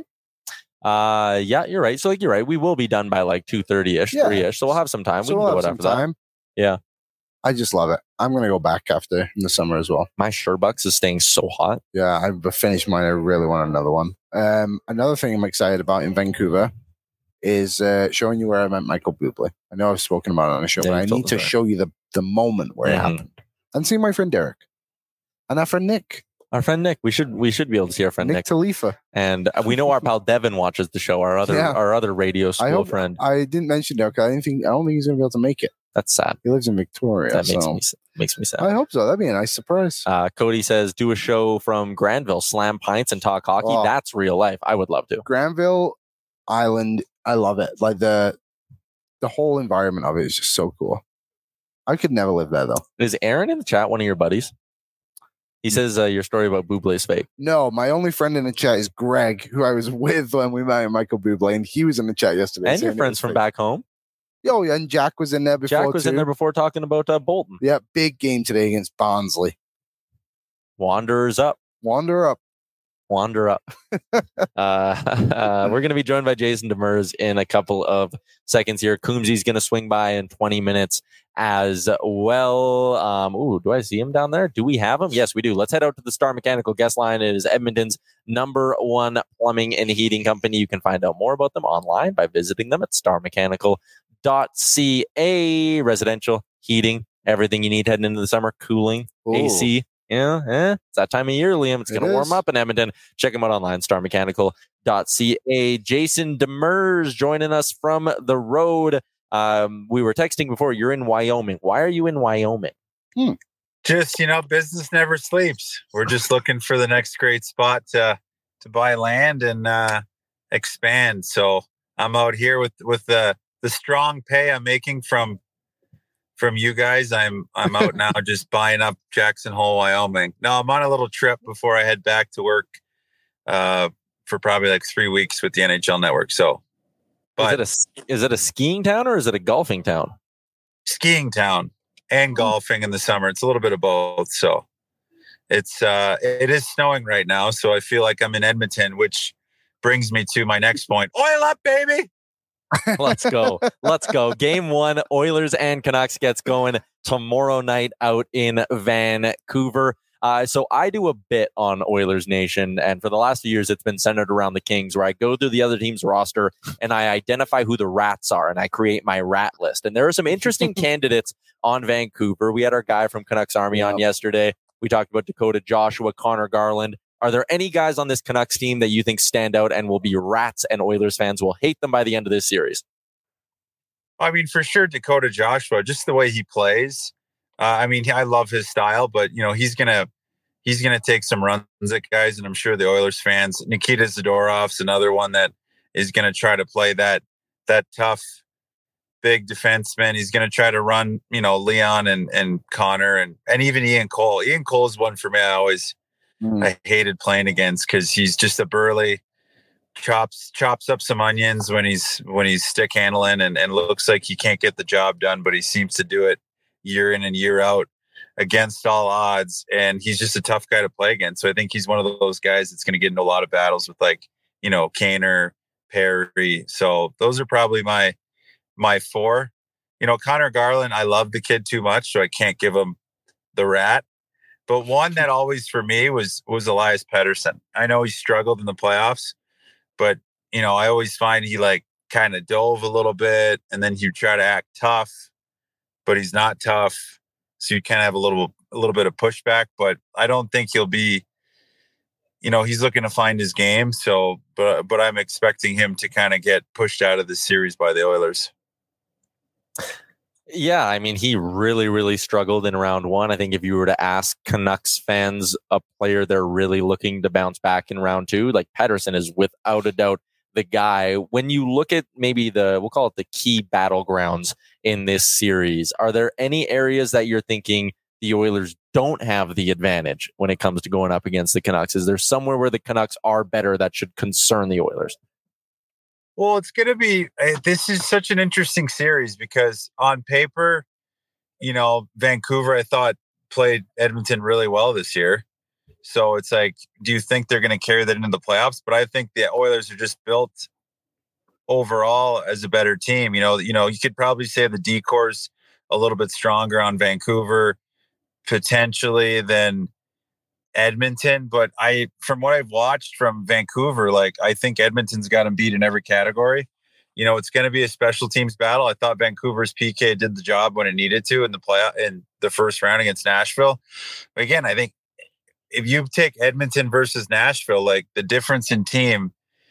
Uh, yeah, you're right. So like, you're right. We will be done by like two thirty-ish, yeah. three-ish. So we'll have some time. So we we'll can have go some after time. That. Yeah. I just love it. I'm going to go back after in the summer as well. My Sherbucks is staying so hot. Yeah, I've finished mine. I really want another one. Um, another thing I'm excited about in Vancouver is uh, showing you where I met Michael Bublé. I know I've spoken about it on the show, yeah, but I need to show you the, the moment where mm-hmm. it happened. And see my friend Derek. And our friend Nick. Our friend Nick. We should we should be able to see our friend Nick. Nick Talifa. And we know our pal Devin watches the show, our other yeah. our other radio school I hope, friend. I didn't mention Derek. I didn't think I don't think he's gonna be able to make it. That's sad. He lives in Victoria. That so. makes me makes me sad. I hope so. That'd be a nice surprise. Uh, Cody says, do a show from Granville, slam pints and talk hockey. Oh. That's real life. I would love to. Granville Island, I love it. Like the the whole environment of it is just so cool. I could never live there though. Is Aaron in the chat one of your buddies? He says uh, your story about Bublé's fake. No, my only friend in the chat is Greg, who I was with when we met Michael Bublé, and he was in the chat yesterday. And your friends from fake. Back home? Oh, yeah, and Jack was in there before, Jack was too. in there before talking about uh, Bolton. Yeah, big game today against Barnsley. Wanderers up. Wander up. Wander up. uh, uh, we're going to be joined by Jason Demers in a couple of seconds here. Coombsy's going to swing by in twenty minutes as well. Um, ooh, do I see him down there? Do we have him? Yes, we do. Let's head out to the Star Mechanical guest line. It is Edmonton's number one plumbing and heating company. You can find out more about them online by visiting them at star mechanical dot c a. Residential, heating, everything you need heading into the summer, cooling, ooh. A C. Yeah, eh, it's that time of year, Liam. It's going to warm up in Edmonton. Check them out online, star mechanical dot c a. Jason Demers joining us from the road. Um, we were texting before. You're in Wyoming. Why are you in Wyoming? Hmm. Just, you know, business never sleeps. We're just looking for the next great spot to to buy land and uh, expand. So I'm out here with with the the strong pay I'm making from. From you guys, I'm I'm out now just buying up Jackson Hole, Wyoming. No, I'm on a little trip before I head back to work uh, for probably like three weeks with the N H L Network. So, but is it a is it a skiing town or is it a golfing town? Skiing town and golfing in the summer. It's a little bit of both. So, it's uh, it is snowing right now. So I feel like I'm in Edmonton, which brings me to my next point. Oil up, baby. Let's go. Let's go. Game one, Oilers and Canucks gets going tomorrow night out in Vancouver. Uh, so I do a bit on Oilers Nation, and for the last few years, it's been centered around the Kings, where I go through the other team's roster and I identify who the rats are, and I create my rat list. And there are some interesting candidates on Vancouver. We had our guy from Canucks Army yep. on yesterday. We talked about Dakota Joshua, Connor Garland. Are there any guys on this Canucks team that you think stand out and will be rats and Oilers fans will hate them by the end of this series? I mean, for sure, Dakota Joshua, just the way he plays. Uh, I mean, I love his style, but you know, he's gonna he's gonna take some runs at guys, and I'm sure the Oilers fans. Nikita Zadorov's another one that is gonna try to play that that tough, big defenseman. He's gonna try to run, you know, Leon and and Connor and and even Ian Cole. Ian Cole's one for me. I always mm. I hated playing against because he's just a burly. chops chops up some onions when he's when he's stick handling and, and looks like he can't get the job done, but he seems to do it year in and year out against all odds, and he's just a tough guy to play against. So I think he's one of those guys that's going to get into a lot of battles with, like, you know, Kaner, Perry. So those are probably my my four. You know, Connor Garland, I love the kid too much, so I can't give him the rat. But one that always for me was was Elias Pettersson. I know he struggled in the playoffs, but, you know, I always find he like kind of dove a little bit and then he'd try to act tough, but he's not tough. So you kind of have a little, a little bit of pushback, but I don't think he'll be, you know, he's looking to find his game. So, but, but I'm expecting him to kind of get pushed out of the series by the Oilers. Yeah, I mean, he really, really struggled in round one. I think if you were to ask Canucks fans a player they're really looking to bounce back in round two, like Pettersson is without a doubt the guy. When you look at maybe the, we'll call it the key battlegrounds in this series, are there any areas that you're thinking the Oilers don't have the advantage when it comes to going up against the Canucks? Is there somewhere where the Canucks are better that should concern the Oilers? Well, it's going to be, this is such an interesting series because on paper, you know, Vancouver, I thought played Edmonton really well this year. So it's like, do you think they're going to carry that into the playoffs? But I think the Oilers are just built overall as a better team. You know, you know, you could probably say the D-core's a little bit stronger on Vancouver potentially than Edmonton, but I, from what I've watched from Vancouver, like I think Edmonton's got them beat in every category. You know, it's going to be a special teams battle. I thought Vancouver's P K did the job when it needed to in the play in the first round against Nashville. But again, I think if you take Edmonton versus Nashville, like the difference in team,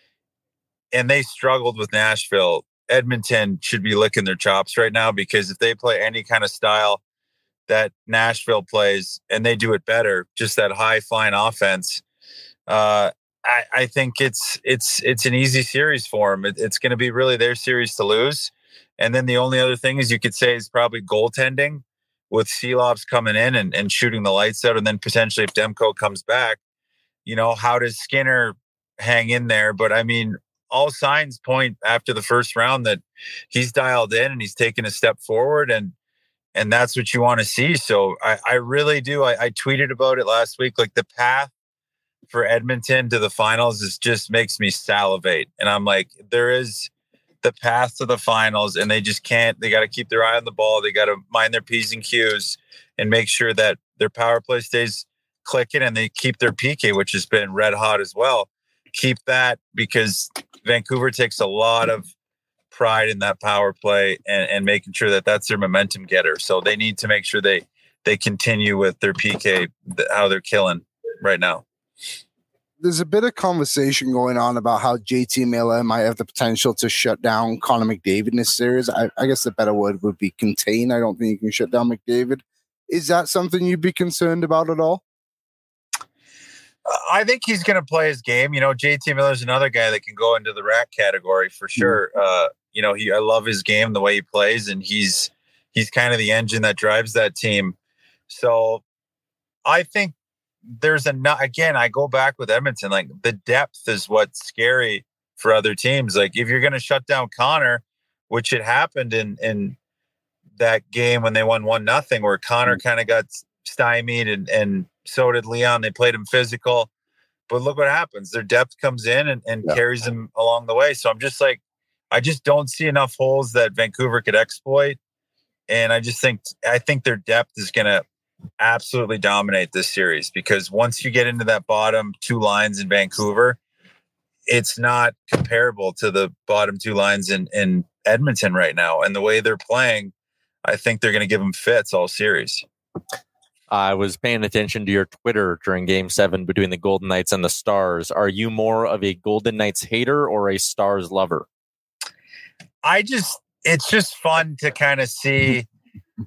and they struggled with Nashville, Edmonton should be licking their chops right now because if they play any kind of style that Nashville plays and they do it better, just that high flying offense. Uh, I, I think it's, it's, it's an easy series for them. It, it's going to be really their series to lose. And then the only other thing is you could say is probably goaltending with Seelov's coming in and, and shooting the lights out. And then potentially if Demko comes back, you know, how does Skinner hang in there? But I mean, all signs point after the first round that he's dialed in and he's taken a step forward, and And that's what you want to see. So I, I really do. I, I tweeted about it last week. Like the path for Edmonton to the finals is just makes me salivate. And I'm like, there is the path to the finals and they just can't, they got to keep their eye on the ball. They got to mind their P's and Q's and make sure that their power play stays clicking and they keep their P K, which has been red hot as well. Keep that because Vancouver takes a lot of pride in that power play and, and making sure that that's their momentum getter. So they need to make sure they, they continue with their P K, how they're killing right now. There's a bit of conversation going on about how J T Miller might have the potential to shut down Connor McDavid in this series. I, I guess the better word would be contain. I don't think you can shut down McDavid. Is that something you'd be concerned about at all? I think he's going to play his game. You know, J T Miller's another guy that can go into the rat category for sure. Mm-hmm. Uh, you know, he, I love his game, the way he plays, and he's, he's kind of the engine that drives that team. So I think there's a, again, I go back with Edmonton, like the depth is what's scary for other teams. Like if you're going to shut down Connor, which had happened in, in that game when they won one nothing, where Connor kind of got stymied and, and so did Leon. They played him physical, but look what happens. Their depth comes in and, and yeah. carries them along the way. So I'm just like, I just don't see enough holes that Vancouver could exploit. And I just think, I think their depth is going to absolutely dominate this series because once you get into that bottom two lines in Vancouver, it's not comparable to the bottom two lines in, in Edmonton right now. And the way they're playing, I think they're going to give them fits all series. I was paying attention to your Twitter during Game seven between the Golden Knights and the Stars. Are you more of a Golden Knights hater or a Stars lover? I just, it's just fun to kind of see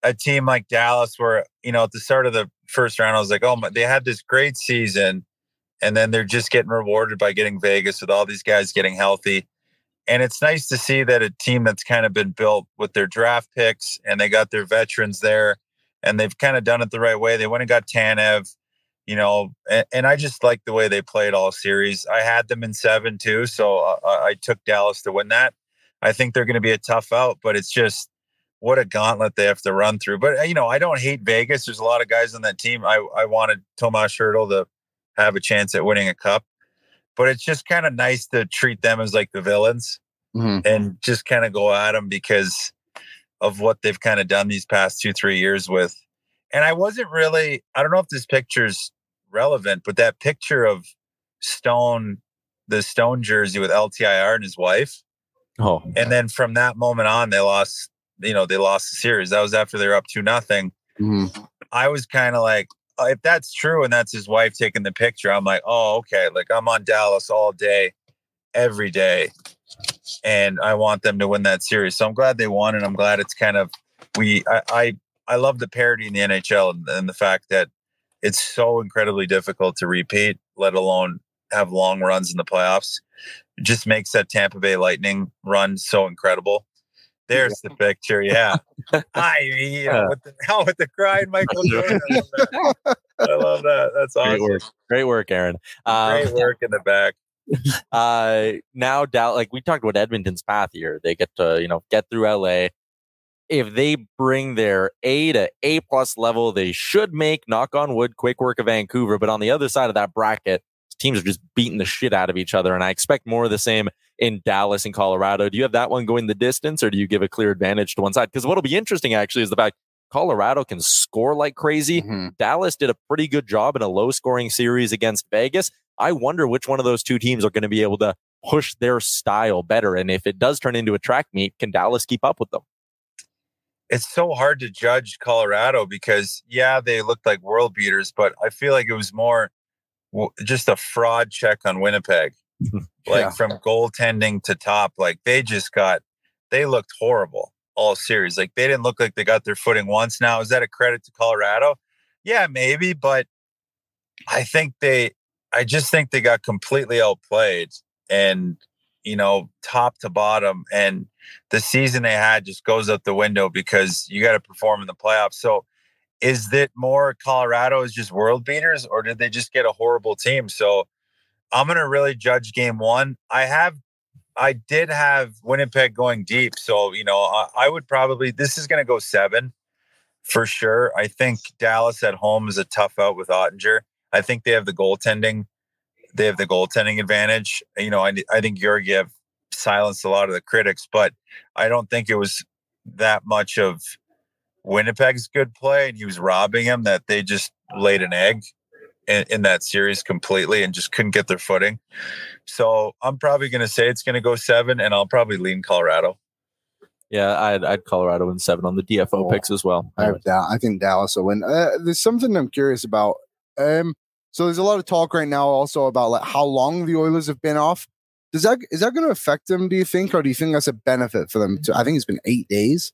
a team like Dallas where, you know, at the start of the first round, I was like, oh, my, they had this great season and then they're just getting rewarded by getting Vegas with all these guys getting healthy. And it's nice to see that a team that's kind of been built with their draft picks and they got their veterans there and they've kind of done it the right way. They went and got Tanev, you know, and, and I just like the way they played all series. I had them in seven too. So I, I took Dallas to win that. I think they're going to be a tough out, but it's just what a gauntlet they have to run through. But, you know, I don't hate Vegas. There's a lot of guys on that team. I, I wanted Tomas Hertl to have a chance at winning a cup. But it's just kind of nice to treat them as like the villains mm-hmm. and just kind of go at them because of what they've kind of done these past two, three years with. And I wasn't really, I don't know if this picture's relevant, but that picture of Stone, the Stone jersey with L T I R and his wife. Oh, and then from that moment on, they lost, you know, they lost the series. That was after they were up two nothing. Mm-hmm. I was kind of like, if that's true and that's his wife taking the picture, I'm like, oh, okay. Like I'm on Dallas all day, every day. And I want them to win that series. So I'm glad they won. And I'm glad it's kind of, we, I, I, I love the parity in the N H L and, and the fact that it's so incredibly difficult to repeat, let alone have long runs in the playoffs. It just makes that Tampa Bay Lightning run so incredible. There's the picture. Yeah. I, you know, with the, hell with the crying Michael Jordan. I love that. I love that. That's awesome. Great work. Great work, Aaron. Um, Great work in the back. Uh, now, Dallas, like we talked about Edmonton's path here. They get to, you know, get through L A. If they bring their A to A plus level, they should make, knock on wood, quick work of Vancouver. But on the other side of that bracket, teams are just beating the shit out of each other. And I expect more of the same in Dallas and Colorado. Do you have that one going the distance or do you give a clear advantage to one side? Because what'll be interesting actually is the fact Colorado can score like crazy. Mm-hmm. Dallas did a pretty good job in a low scoring series against Vegas. I wonder which one of those two teams are going to be able to push their style better. And if it does turn into a track meet, can Dallas keep up with them? It's so hard to judge Colorado because, yeah, they looked like world beaters, but I feel like it was more just a fraud check on Winnipeg. Like yeah. From goaltending to top, like they just got, they looked horrible all series. Like they didn't look like they got their footing once. Now, is that a credit to Colorado? Yeah, maybe, but I think they, I just think they got completely outplayed and, you know, top to bottom. And the season they had just goes out the window because you got to perform in the playoffs. So is it more Colorado is just world beaters or did they just get a horrible team? So I'm going to really judge game one. I have, I did have Winnipeg going deep. So, you know, I, I would probably, this is going to go seven for sure. I think Dallas at home is a tough out with Ottinger. I think they have the goaltending. They have the goaltending advantage. You know, I, I think Georgiev silenced a lot of the critics, but I don't think it was that much of Winnipeg's good play. And he was robbing him that they just laid an egg in, in that series completely and just couldn't get their footing. So I'm probably going to say it's going to go seven and I'll probably lean Colorado. Yeah, I'd, I'd Colorado in seven on the D F O oh, picks as well. I, have da- I think Dallas will win. Uh, there's something I'm curious about. Um, so there's a lot of talk right now also about like how long the Oilers have been off. Does that is that going to affect them, do you think? Or do you think that's a benefit for them? To, I think it's been eight days.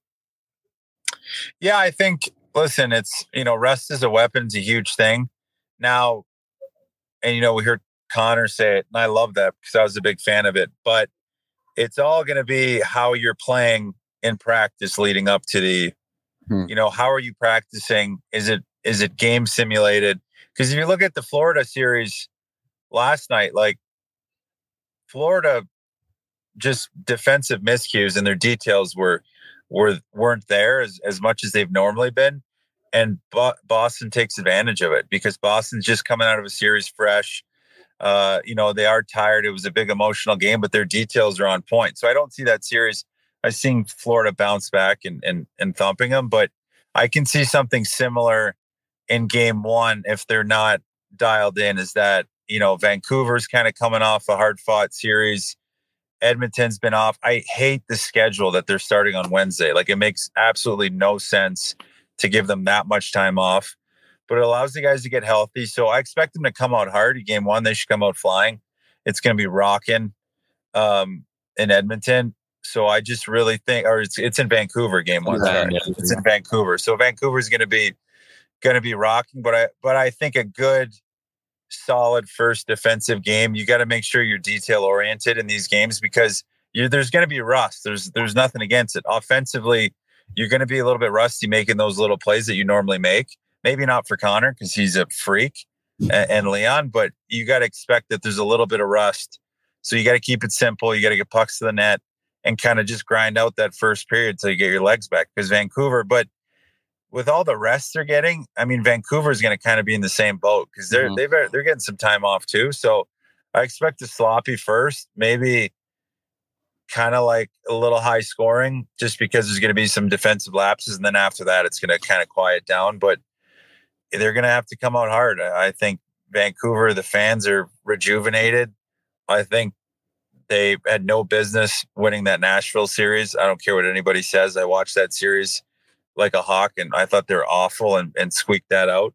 Yeah, I think, listen, it's, you know, rest is a weapon. It's a huge thing. Now, and, you know, we heard Connor say it, and I love that because I was a big fan of it. But it's all going to be how you're playing in practice leading up to the, hmm. you know, how are you practicing? Is it is it game simulated? Because if you look at the Florida series last night, like Florida, just defensive miscues and their details were were weren't there as, as much as they've normally been. And Bo- Boston takes advantage of it because Boston's just coming out of a series fresh. Uh, you know, they are tired. It was a big emotional game, but their details are on point. So I don't see that series. I've seen Florida bounce back and, and, and thumping them, but I can see something similar in game one if they're not dialed in, is that, you know, Vancouver's kind of coming off a hard fought series. Edmonton's been off. I hate the schedule that they're starting on Wednesday. Like it makes absolutely no sense to give them that much time off, but it allows the guys to get healthy. So I expect them to come out hard. In game one, they should come out flying. It's going to be rocking um, in Edmonton. so I just really think, or it's it's in Vancouver, game one. Yeah, sorry. yeah, it's yeah. in Vancouver, so Vancouver is going to be going to be rocking. But I but I think a good, solid first defensive game. You got to make sure you're detail oriented in these games because you're, there's going to be rust. There's there's nothing against it. Offensively, you're going to be a little bit rusty making those little plays that you normally make. Maybe not for Connor because he's a freak and, and Leon, but you got to expect that there's a little bit of rust. So you got to keep it simple. You got to get pucks to the net and kind of just grind out that first period till you get your legs back. Because Vancouver, but with all the rest they're getting, I mean, Vancouver is going to kind of be in the same boat because they're mm-hmm. they've they're getting some time off too. So I expect a sloppy first, maybe kind of like a little high scoring, just because there's going to be some defensive lapses, and then after that, it's going to kind of quiet down. But they're going to have to come out hard. I think Vancouver, the fans are rejuvenated. I think they had no business winning that Nashville series. I don't care what anybody says. I watched that series like a hawk, and I thought they were awful and, and squeaked that out.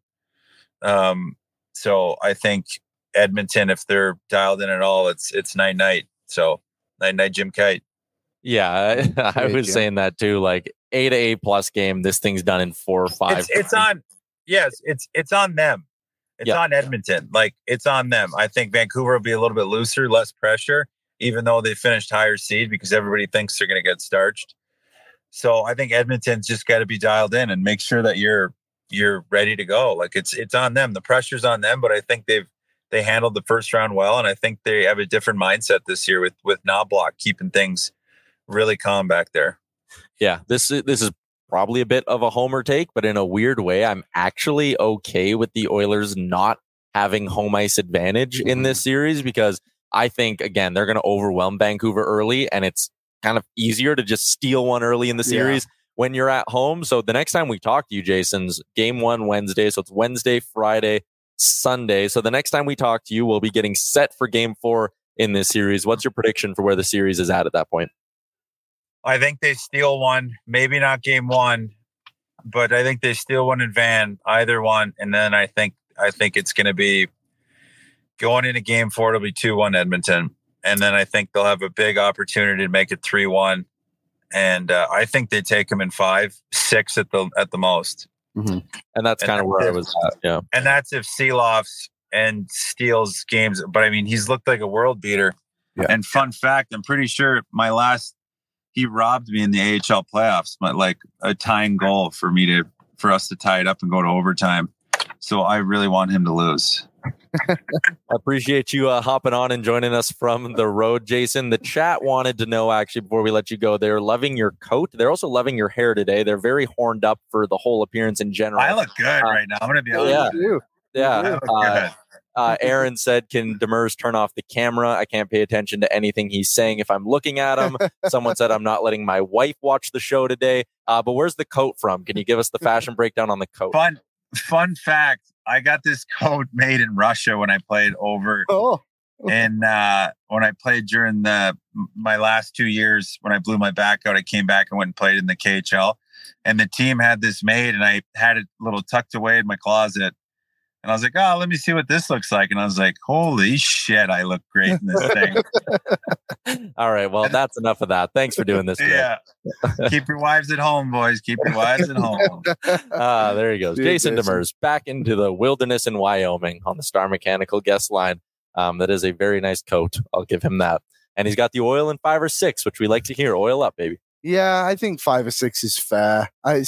Um, so I think Edmonton, if they're dialed in at all, it's it's night night. So night night, Jim Kite. Yeah, I, I was saying that too. Like eight to eight plus game, this thing's done in four or five. It's, it's on. Yes, it's it's on them. It's yep. on Edmonton. Like, it's on them. I think Vancouver will be a little bit looser, less pressure, even though they finished higher seed because everybody thinks they're going to get starched. So I think Edmonton's just got to be dialed in and make sure that you're you're ready to go. Like, it's it's on them. The pressure's on them, but I think they've they handled the first round well, and I think they have a different mindset this year with with Knobloch keeping things really calm back there. Yeah, this this is probably a bit of a homer take, but in a weird way, I'm actually okay with the Oilers not having home ice advantage in this series because I think, again, they're going to overwhelm Vancouver early, and it's kind of easier to just steal one early in the series yeah. when you're at home. So the next time we talk to you, Jason's game one Wednesday. So it's Wednesday, Friday, Sunday. So the next time we talk to you, we'll be getting set for game four in this series. What's your prediction for where the series is at at that point? I think they steal one, maybe not game one, but I think they steal one in Van, either one. And then I think I think it's going to be going into game four. It'll be two one Edmonton. And then I think they'll have a big opportunity to make it three one. And uh, I think they take them in five, six at the at the most. Mm-hmm. And that's kind of where if, I was at. Yeah. And that's if Seeloff's and Steele's games. But I mean, he's looked like a world beater. Yeah. And fun fact, I'm pretty sure my last, he robbed me in the A H L playoffs, but like a tying goal for me to, for us to tie it up and go to overtime. So I really want him to lose. I appreciate you uh, hopping on and joining us from the road, Jason. The chat wanted to know, actually, before we let you go, they're loving your coat. They're also loving your hair today. They're very horned up for the whole appearance in general. I look good uh, right now. I'm going to be honest yeah, with you. Yeah. Uh, uh, Aaron said, can Demers turn off the camera? I can't pay attention to anything he's saying if I'm looking at him. Someone said, I'm not letting my wife watch the show today. Uh, but where's the coat from? Can you give us the fashion breakdown on the coat? Fun, fun fact. I got this coat made in Russia when I played over. Oh. And uh, when I played during the my last two years, when I blew my back out, I came back and went and played in the K H L. And the team had this made, and I had it a little tucked away in my closet. And I was like, oh, let me see what this looks like. And I was like, holy shit, I look great in this thing. All right. Well, that's enough of that. Thanks for doing this today. Yeah. Keep your wives at home, boys. Keep your wives at home. Ah, uh, there he goes. Jason Demers back into the wilderness in Wyoming on the Star Mechanical guest line. Um, that is a very nice coat. I'll give him that. And he's got the oil in five or six, which we like to hear. Oil up, baby. Yeah, I think five or six is fair. I,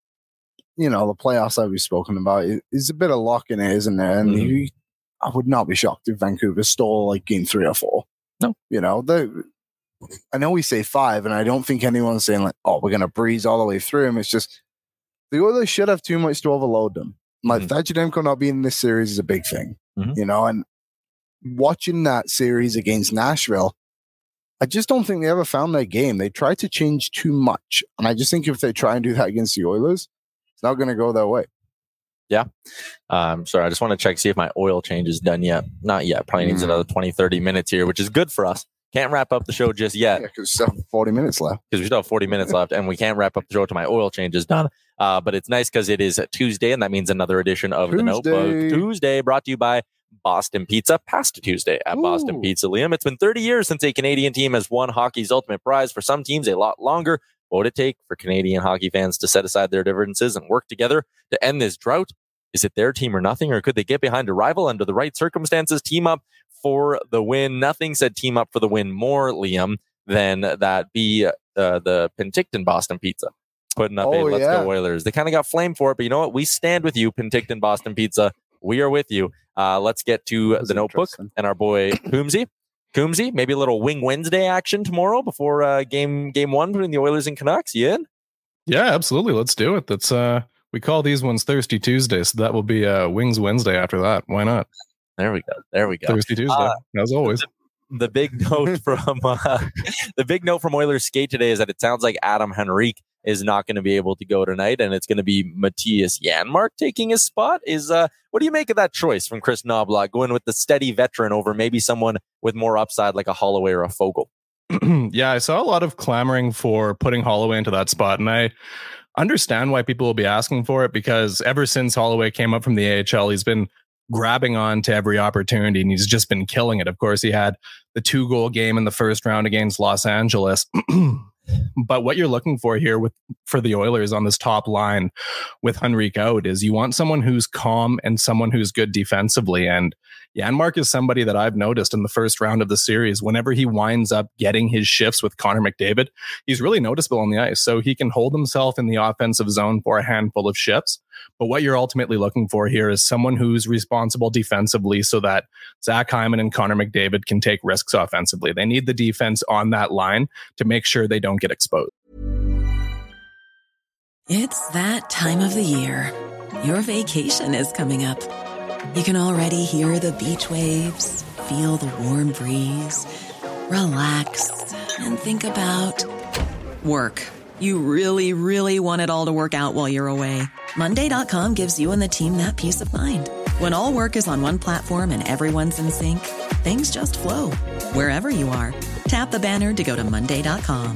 you know, the playoffs that we've spoken about is a bit of luck in it, isn't there? And mm-hmm. you, I would not be shocked if Vancouver stole like game three or four. No, you know, the. I know we say five, and I don't think anyone's saying like, "Oh, we're going to breeze all the way through them." It's just the Oilers should have too much to overload them. Like mm-hmm. Thatcher not being in this series is a big thing, mm-hmm. you know. And watching that series against Nashville, I just don't think they ever found their game. They tried to change too much, and I just think if they try and do that against the Oilers, it's not going to go their way. Yeah. Um, sorry, I just want to check, see if my oil change is done yet. Not yet. Probably needs mm. another twenty, thirty minutes here, which is good for us. Can't wrap up the show just yet. Yeah, because we still have forty minutes left. Because we still have forty minutes left, and we can't wrap up the show until my oil change is done. Uh, but it's nice because it is Tuesday, and that means another edition of Tuesday. The Notebook Tuesday, brought to you by Boston Pizza Pasta Tuesday at Ooh. Boston Pizza. Liam, it's been thirty years since a Canadian team has won hockey's ultimate prize. For some teams, a lot longer. What would it take for Canadian hockey fans to set aside their differences and work together to end this drought? Is it their team or nothing, or could they get behind a rival under the right circumstances? Team up for the win. Nothing said team up for the win more, Liam, than that be uh, the Penticton Boston Pizza. Putting up oh, a Let's yeah. Go Oilers. They kind of got flamed for it, but you know what? We stand with you, Penticton Boston Pizza. We are with you. Uh, let's get to the notebook and our boy Coombsy. Coombsy, maybe a little Wing Wednesday action tomorrow before uh, game game one between the Oilers and Canucks. You in? Yeah, absolutely. Let's do it. That's uh, we call these ones Thirsty Tuesday, so that will be uh, Wings Wednesday after that. Why not? There we go. There we go. Thirsty Tuesday, uh, as always. The, the big note from uh, the big note from Oilers skate today is that it sounds like Adam Henrique is not going to be able to go tonight, and it's going to be Matthias Janmark taking his spot. Is uh, what do you make of that choice from Chris Knoblauch, going with the steady veteran over maybe someone with more upside like a Holloway or a Fogle? Yeah, I saw a lot of clamoring for putting Holloway into that spot, and I understand why people will be asking for it, because ever since Holloway came up from the A H L, he's been grabbing on to every opportunity, and he's just been killing it. Of course, he had the two goal game in the first round against Los Angeles. But what you're looking for here with for the Oilers on this top line with Henrique out is you want someone who's calm and someone who's good defensively. And Janmark is somebody that I've noticed in the first round of the series, whenever he winds up getting his shifts with Connor McDavid, he's really noticeable on the ice. So he can hold himself in the offensive zone for a handful of shifts. But what you're ultimately looking for here is someone who's responsible defensively so that Zach Hyman and Connor McDavid can take risks offensively. They need the defense on that line to make sure they don't get exposed. It's that time of the year. Your vacation is coming up. You can already hear the beach waves, feel the warm breeze, relax, and think about work. You really, really want it all to work out while you're away. Monday dot com gives you and the team that peace of mind. When all work is on one platform and everyone's in sync, things just flow. Wherever you are, tap the banner to go to Monday dot com.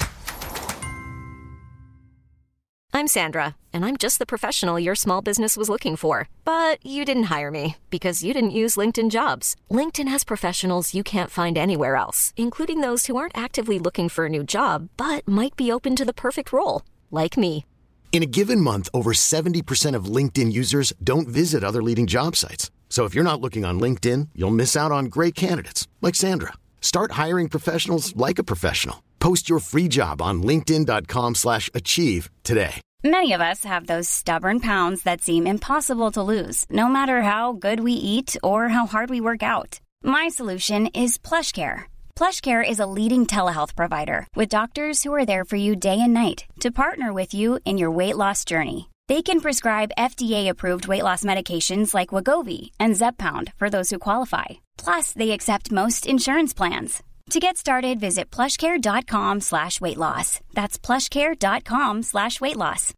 I'm Sandra, and I'm just the professional your small business was looking for. But you didn't hire me because you didn't use LinkedIn Jobs. LinkedIn has professionals you can't find anywhere else, including those who aren't actively looking for a new job, but might be open to the perfect role, like me. In a given month, over seventy percent of LinkedIn users don't visit other leading job sites. So if you're not looking on LinkedIn, you'll miss out on great candidates like Sandra. Start hiring professionals like a professional. Post your free job on linkedin dot com slash achieve today. Many of us have those stubborn pounds that seem impossible to lose, no matter how good we eat or how hard we work out. My solution is PlushCare. PlushCare is a leading telehealth provider with doctors who are there for you day and night to partner with you in your weight loss journey. They can prescribe F D A-approved weight loss medications like Wegovy and Zepbound for those who qualify. Plus, they accept most insurance plans. To get started, visit plushcare.com slash weight loss. That's plushcare.com slash weight loss.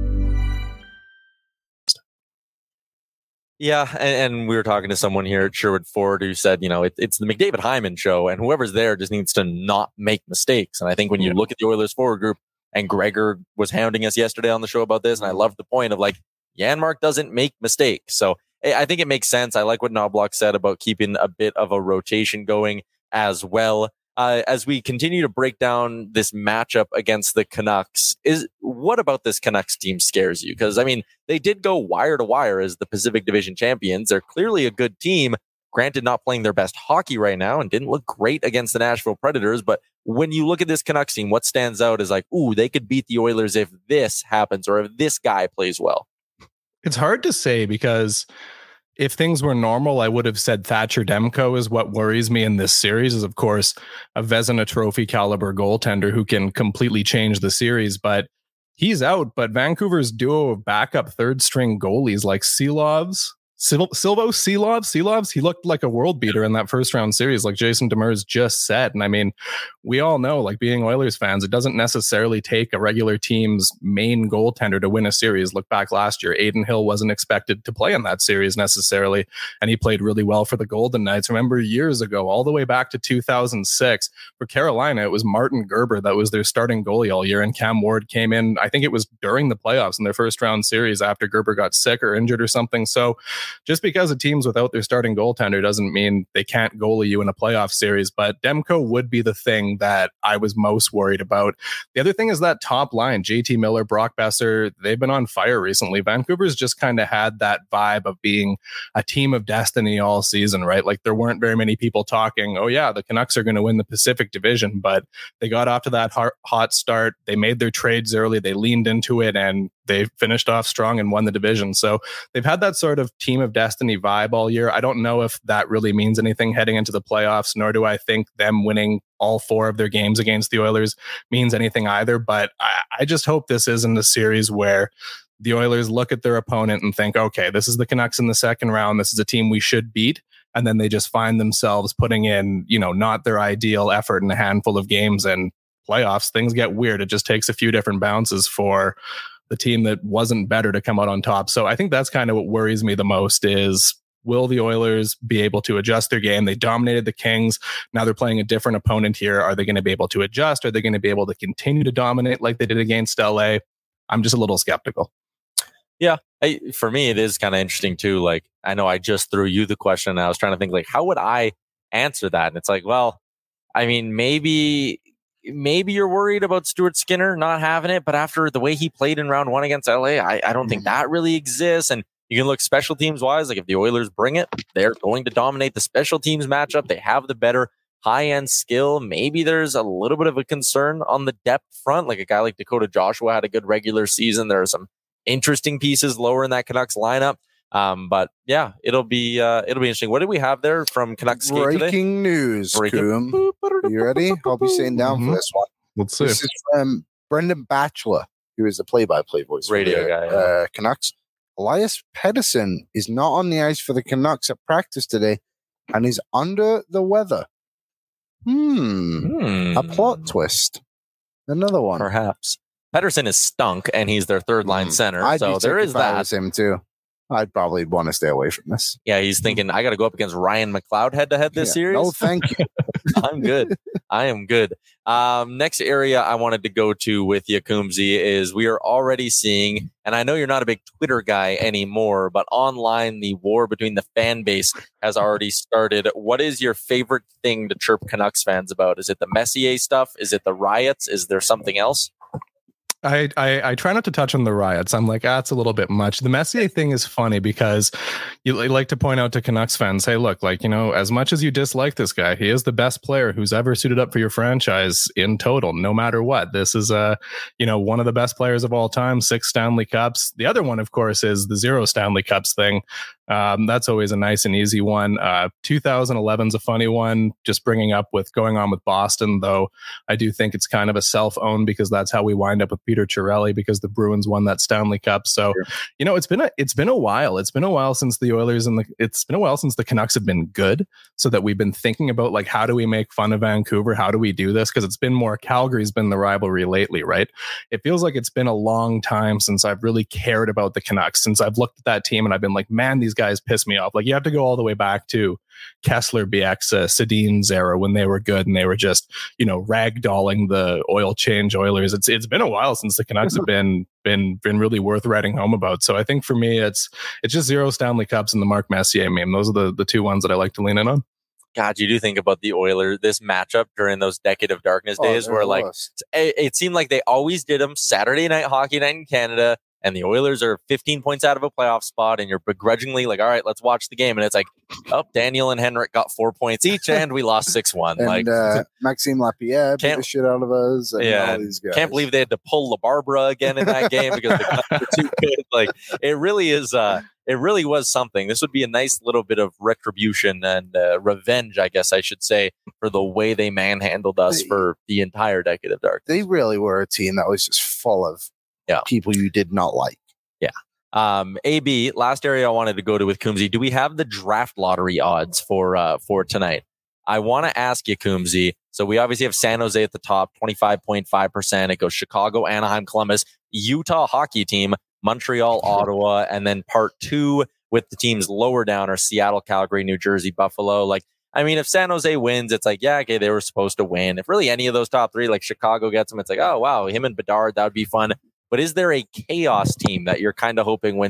Yeah, and, and we were talking to someone here at Sherwood Ford who said, you know, it, it's the McDavid Hyman show, and whoever's there just needs to not make mistakes. And I think when you yeah. look at the Oilers forward group, and Gregor was hounding us yesterday on the show about this, and I love the point of like, Janmark doesn't make mistakes. So I think it makes sense. I like what Knoblauch said about keeping a bit of a rotation going as well. Uh, as we continue to break down this matchup against the Canucks, is what about this Canucks team scares you? Because, I mean, they did go wire to wire as the Pacific Division champions. They're clearly a good team, granted not playing their best hockey right now and didn't look great against the Nashville Predators. But when you look at this Canucks team, what stands out is like, ooh, they could beat the Oilers if this happens or if this guy plays well. It's hard to say because if things were normal, I would have said Thatcher Demko is what worries me in this series, is of course a Vezina Trophy caliber goaltender who can completely change the series, but he's out. But Vancouver's duo of backup third string goalies like Silovs, Sil- Silvo Silovs, Silovs, he looked like a world beater in that first round series, like Jason Demers just said. And I mean, we all know, like being Oilers fans, it doesn't necessarily take a regular team's main goaltender to win a series. Look back last year, Adin Hill wasn't expected to play in that series necessarily, and he played really well for the Golden Knights. Remember years ago, all the way back to two thousand six, for Carolina, it was Martin Gerber that was their starting goalie all year, and Cam Ward came in, I think it was during the playoffs in their first round series after Gerber got sick or injured or something. So just because a team's without their starting goaltender doesn't mean they can't goalie you in a playoff series. But Demko would be the thing that I was most worried about. The other thing is that top line, J T Miller, Brock Besser, they've been on fire recently. Vancouver's just kind of had that vibe of being a team of destiny all season, right? Like there weren't very many people talking, oh yeah, the Canucks are going to win the Pacific Division, but they got off to that hot start. They made their trades early. They leaned into it and they finished off strong and won the division. So they've had that sort of team of destiny vibe all year. I don't know if that really means anything heading into the playoffs, nor do I think them winning all four of their games against the Oilers means anything either. But I, I just hope this isn't a series where the Oilers look at their opponent and think, okay, this is the Canucks in the second round. This is a team we should beat. And then they just find themselves putting in, you know, not their ideal effort in a handful of games. And playoffs, things get weird. It just takes a few different bounces for the team that wasn't better to come out on top. So I think that's kind of what worries me the most is, will the Oilers be able to adjust their game? They dominated the Kings. Now they're playing a different opponent here. Are they going to be able to adjust? Are they going to be able to continue to dominate like they did against L A? I'm just a little skeptical. Yeah, I, for me, it is kind of interesting too. Like, I know I just threw you the question and I was trying to think, like, how would I answer that? And it's like, well, I mean, maybe, maybe you're worried about Stuart Skinner not having it, but after the way he played in round one against L A, I, I don't think that really exists. And you can look special teams wise, like if the Oilers bring it, they're going to dominate the special teams matchup. They have the better high end skill. Maybe there's a little bit of a concern on the depth front. Like a guy like Dakota Joshua had a good regular season. There are some interesting pieces lower in that Canucks lineup. Um, but yeah, it'll be uh, it'll be interesting. What did we have there from Canucks skate today? Breaking news, Breaking. Coom. Are you ready? I'll be sitting down mm-hmm. for this one. Let's see. This is from Brendan Batchelor, who is the play-by-play voice radio for the, guy. Yeah. Uh, Canucks. Elias Pettersson is not on the ice for the Canucks at practice today, and is under the weather. Hmm. hmm. A plot twist. Another one, perhaps. Pettersson is stunk, and he's their third line mm. center. I'd so there is that. I was him too. I'd probably want to stay away from this. Yeah, he's thinking, I got to go up against Ryan McLeod head to head this yeah. series. No, thank you. I'm good. I am good. Um, next area I wanted to go to with you, Coombsy, is we are already seeing, and I know you're not a big Twitter guy anymore, but online the war between the fan base has already started. What is your favorite thing to chirp Canucks fans about? Is it the Messier stuff? Is it the riots? Is there something else? I, I I try not to touch on the riots. I'm like, ah, it's a little bit much. The Messier thing is funny because you like to point out to Canucks fans, hey, look, like, you know, as much as you dislike this guy, he is the best player who's ever suited up for your franchise in total, no matter what. This is, uh, you know, one of the best players of all time, six Stanley Cups. The other one, of course, is the zero Stanley Cups thing. Um, that's always a nice and easy one. Uh, two thousand eleven is a funny one, just bringing up with going on with Boston, though I do think it's kind of a self-own because that's how we wind up with Peter Chiarelli because the Bruins won that Stanley Cup. So, sure. you know, it's been a it's been a while. It's been a while since the Oilers and the it's been a while since the Canucks have been good. So that we've been thinking about like, how do we make fun of Vancouver? How do we do this? Because it's been more Calgary's been the rivalry lately, right? It feels like it's been a long time since I've really cared about the Canucks, since I've looked at that team and I've been like, man, these guys piss me off. Like you have to go all the way back to Kessler, Bieksa, Sedin's era when they were good and they were just, you know, ragdolling the oil change Oilers. It's it's been a while since the Canucks have been been been really worth writing home about. So I think for me, it's it's just zero Stanley Cups and the Mark Messier meme. Those are the the two ones that I like to lean in on. God, you do think about the Oilers, this matchup during those Decade of Darkness days oh, where like it, it seemed like they always did them Saturday night hockey night in Canada. And the Oilers are fifteen points out of a playoff spot, and you're begrudgingly like, all right, let's watch the game. And it's like, oh, Daniel and Henrik got four points each, and we lost six one. And like, uh, Maxime Lapierre beat the shit out of us. And yeah, all these guys. Can't believe they had to pull LaBarbera again in that game because the Canucks were too good. Like, it really is, uh, it really was something. This would be a nice little bit of retribution and uh, revenge, I guess I should say, for the way they manhandled us they, for the entire Decade of Darkness. They really were a team that was just full of Yeah. people you did not like. Yeah. Um, A B, last area I wanted to go to with Coombsy. Do we have the draft lottery odds for uh, for tonight? I want to ask you, Coombsy. So we obviously have San Jose at the top, twenty-five point five percent. It goes Chicago, Anaheim, Columbus, Utah hockey team, Montreal, Ottawa, and then part two with the teams lower down are Seattle, Calgary, New Jersey, Buffalo. Like, I mean, if San Jose wins, it's like, yeah, okay, they were supposed to win. If really any of those top three, like Chicago gets them, it's like, oh, wow, him and Bedard, that would be fun. But is there a chaos team that you're kind of hoping wins this?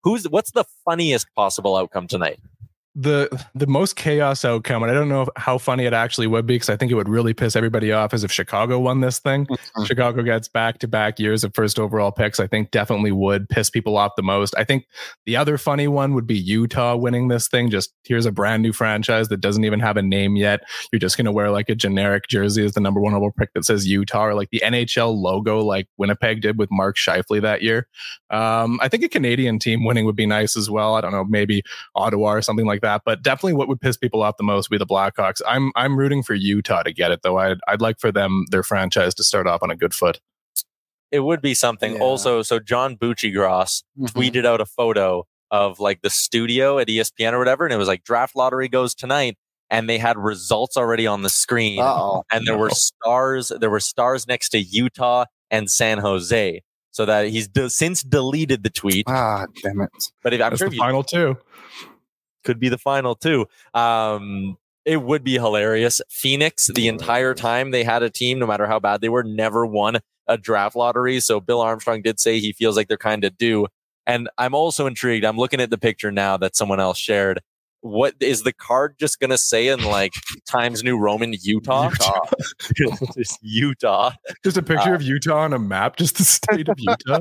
Who's what's the funniest possible outcome tonight? The the most chaos outcome, and I don't know how funny it actually would be, because I think it would really piss everybody off, is if Chicago won this thing. Mm-hmm. Chicago gets back-to-back years of first overall picks. I think definitely would piss people off the most. I think the other funny one would be Utah winning this thing. Just here's a brand new franchise that doesn't even have a name yet. You're just going to wear like a generic jersey as the number one overall pick that says Utah, or like the N H L logo like Winnipeg did with Mark Scheifele that year. Um, I think a Canadian team winning would be nice as well. I don't know, maybe Ottawa or something like that, but definitely what would piss people off the most would be the Blackhawks. I'm I'm rooting for Utah to get it, though. I'd I'd like for them, their franchise, to start off on a good foot. It would be something. Yeah. Also, so John Buccigross mm-hmm. tweeted out a photo of like the studio at E S P N or whatever, and it was like draft lottery goes tonight, and they had results already on the screen. Uh-oh. And there no. were stars. There were stars next to Utah and San Jose. So that he's de- since deleted the tweet. Ah, damn it! But if, I'm That's sure the you, final two. Could be the final two. Um, it would be hilarious. Phoenix, the entire time they had a team, no matter how bad they were, never won a draft lottery. So Bill Armstrong did say he feels like they're kind of due. And I'm also intrigued. I'm looking at the picture now that someone else shared. What is the card just going to say in like Times New Roman, Utah? Utah. Just Utah. Just a picture uh, of Utah on a map, just the state of Utah.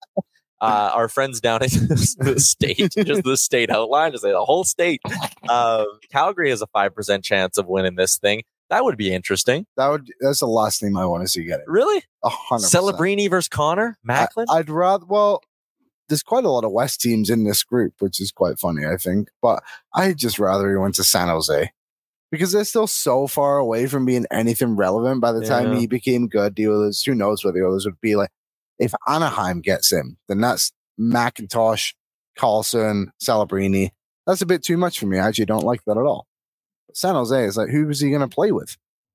Uh, our friends down in the state, just the state outline, just say the whole state. Uh, Calgary has a five percent chance of winning this thing. That would be interesting. That would. That's the last team I want to see get it. Really? A hundred. Celebrini versus Connor Macklin. I, I'd rather. Well, there's quite a lot of West teams in this group, which is quite funny, I think. But I'd just rather he went to San Jose, because they're still so far away from being anything relevant. By the yeah. time he became good, the others, who knows where the others would be like. If Anaheim gets him, then that's McIntosh, Carlson, Celebrini. That's a bit too much for me. I actually don't like that at all. But San Jose is like, who is he going to play with?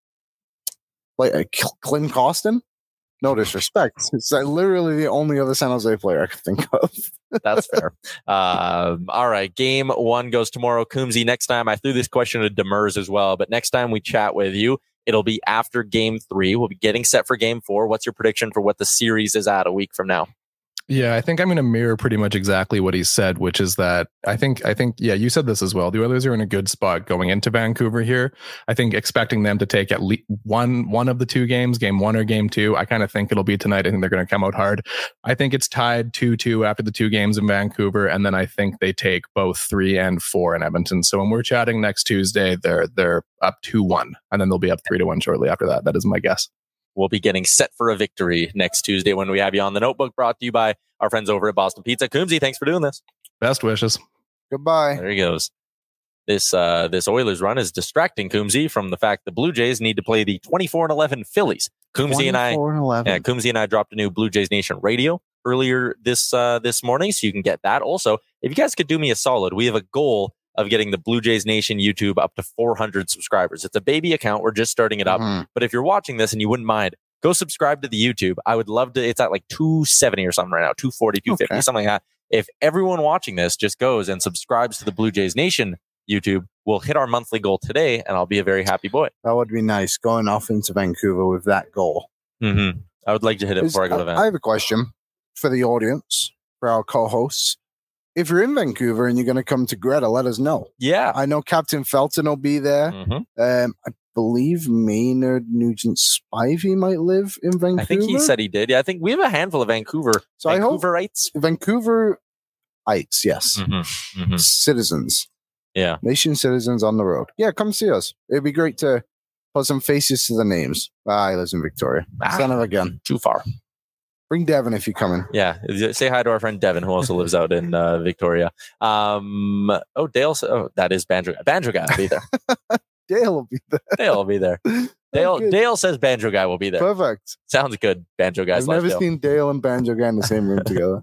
Like uh, Clint Costin? No disrespect. It's like literally the only other San Jose player I could think of. That's fair. Um, all right. Game one goes tomorrow. Coombsy, next time, I threw this question to Demers as well, but next time we chat with you, it'll be after game three. We'll be getting set for game four. What's your prediction for what the series is at a week from now? Yeah, I think I'm going to mirror pretty much exactly what he said, which is that I think, I think, yeah, you said this as well. The Oilers are in a good spot going into Vancouver here. I think expecting them to take at least one, one of the two games, game one or game two. I kind of think it'll be tonight. I think they're going to come out hard. I think it's tied two two after the two games in Vancouver. And then I think they take both three and four in Edmonton. So when we're chatting next Tuesday, they're, they're up two one, and then they'll be up three to one shortly after that. That is my guess. We'll be getting set for a victory next Tuesday when we have you on the Notebook, brought to you by our friends over at Boston Pizza. Coombsy, thanks for doing this. Best wishes. Goodbye. There he goes. This uh, this Oilers run is distracting Coombsy from the fact the Blue Jays need to play the twenty-four and eleven Phillies. Coombsy and I, and yeah, Coombsy and I dropped a new Blue Jays Nation radio earlier this uh, this morning, so you can get that. Also, if you guys could do me a solid, we have a goal of getting the Blue Jays Nation YouTube up to four hundred subscribers. It's a baby account. We're just starting it up. Mm-hmm. But if you're watching this and you wouldn't mind, go subscribe to the YouTube. I would love to. It's at like two seventy or something right now, two forty, two fifty, okay. Something like that. If everyone watching this just goes and subscribes to the Blue Jays Nation YouTube, we'll hit our monthly goal today, and I'll be a very happy boy. That would be nice, going off into Vancouver with that goal. Mm-hmm. I would like to hit it Is, before I go to Vancouver. I have a question for the audience, for our co-hosts. If you're in Vancouver and you're going to come to Greta, let us know. Yeah. I know Captain Felton will be there. Mm-hmm. Um, I believe Maynard Nugent-Spivey might live in Vancouver. I think he said he did. Yeah, I think we have a handful of Vancouver. So Vancouverites. I hope Vancouverites, yes. Mm-hmm. Mm-hmm. Citizens. Yeah. Nation citizens on the road. Yeah, come see us. It'd be great to put some faces to the names. Ah, he lives in Victoria. Ah, Son of a gun. Too far. Bring Devin if you're coming. Yeah. Say hi to our friend Devin, who also lives out in uh, Victoria. Um, oh, Dale. Oh, that is Banjo Guy. Banjo Guy will be there. Dale will be there. Dale will be there. Dale oh, Dale says Banjo Guy will be there. Perfect. Sounds good. Banjo Guy. I've never Dale. seen Dale and Banjo Guy in the same room together.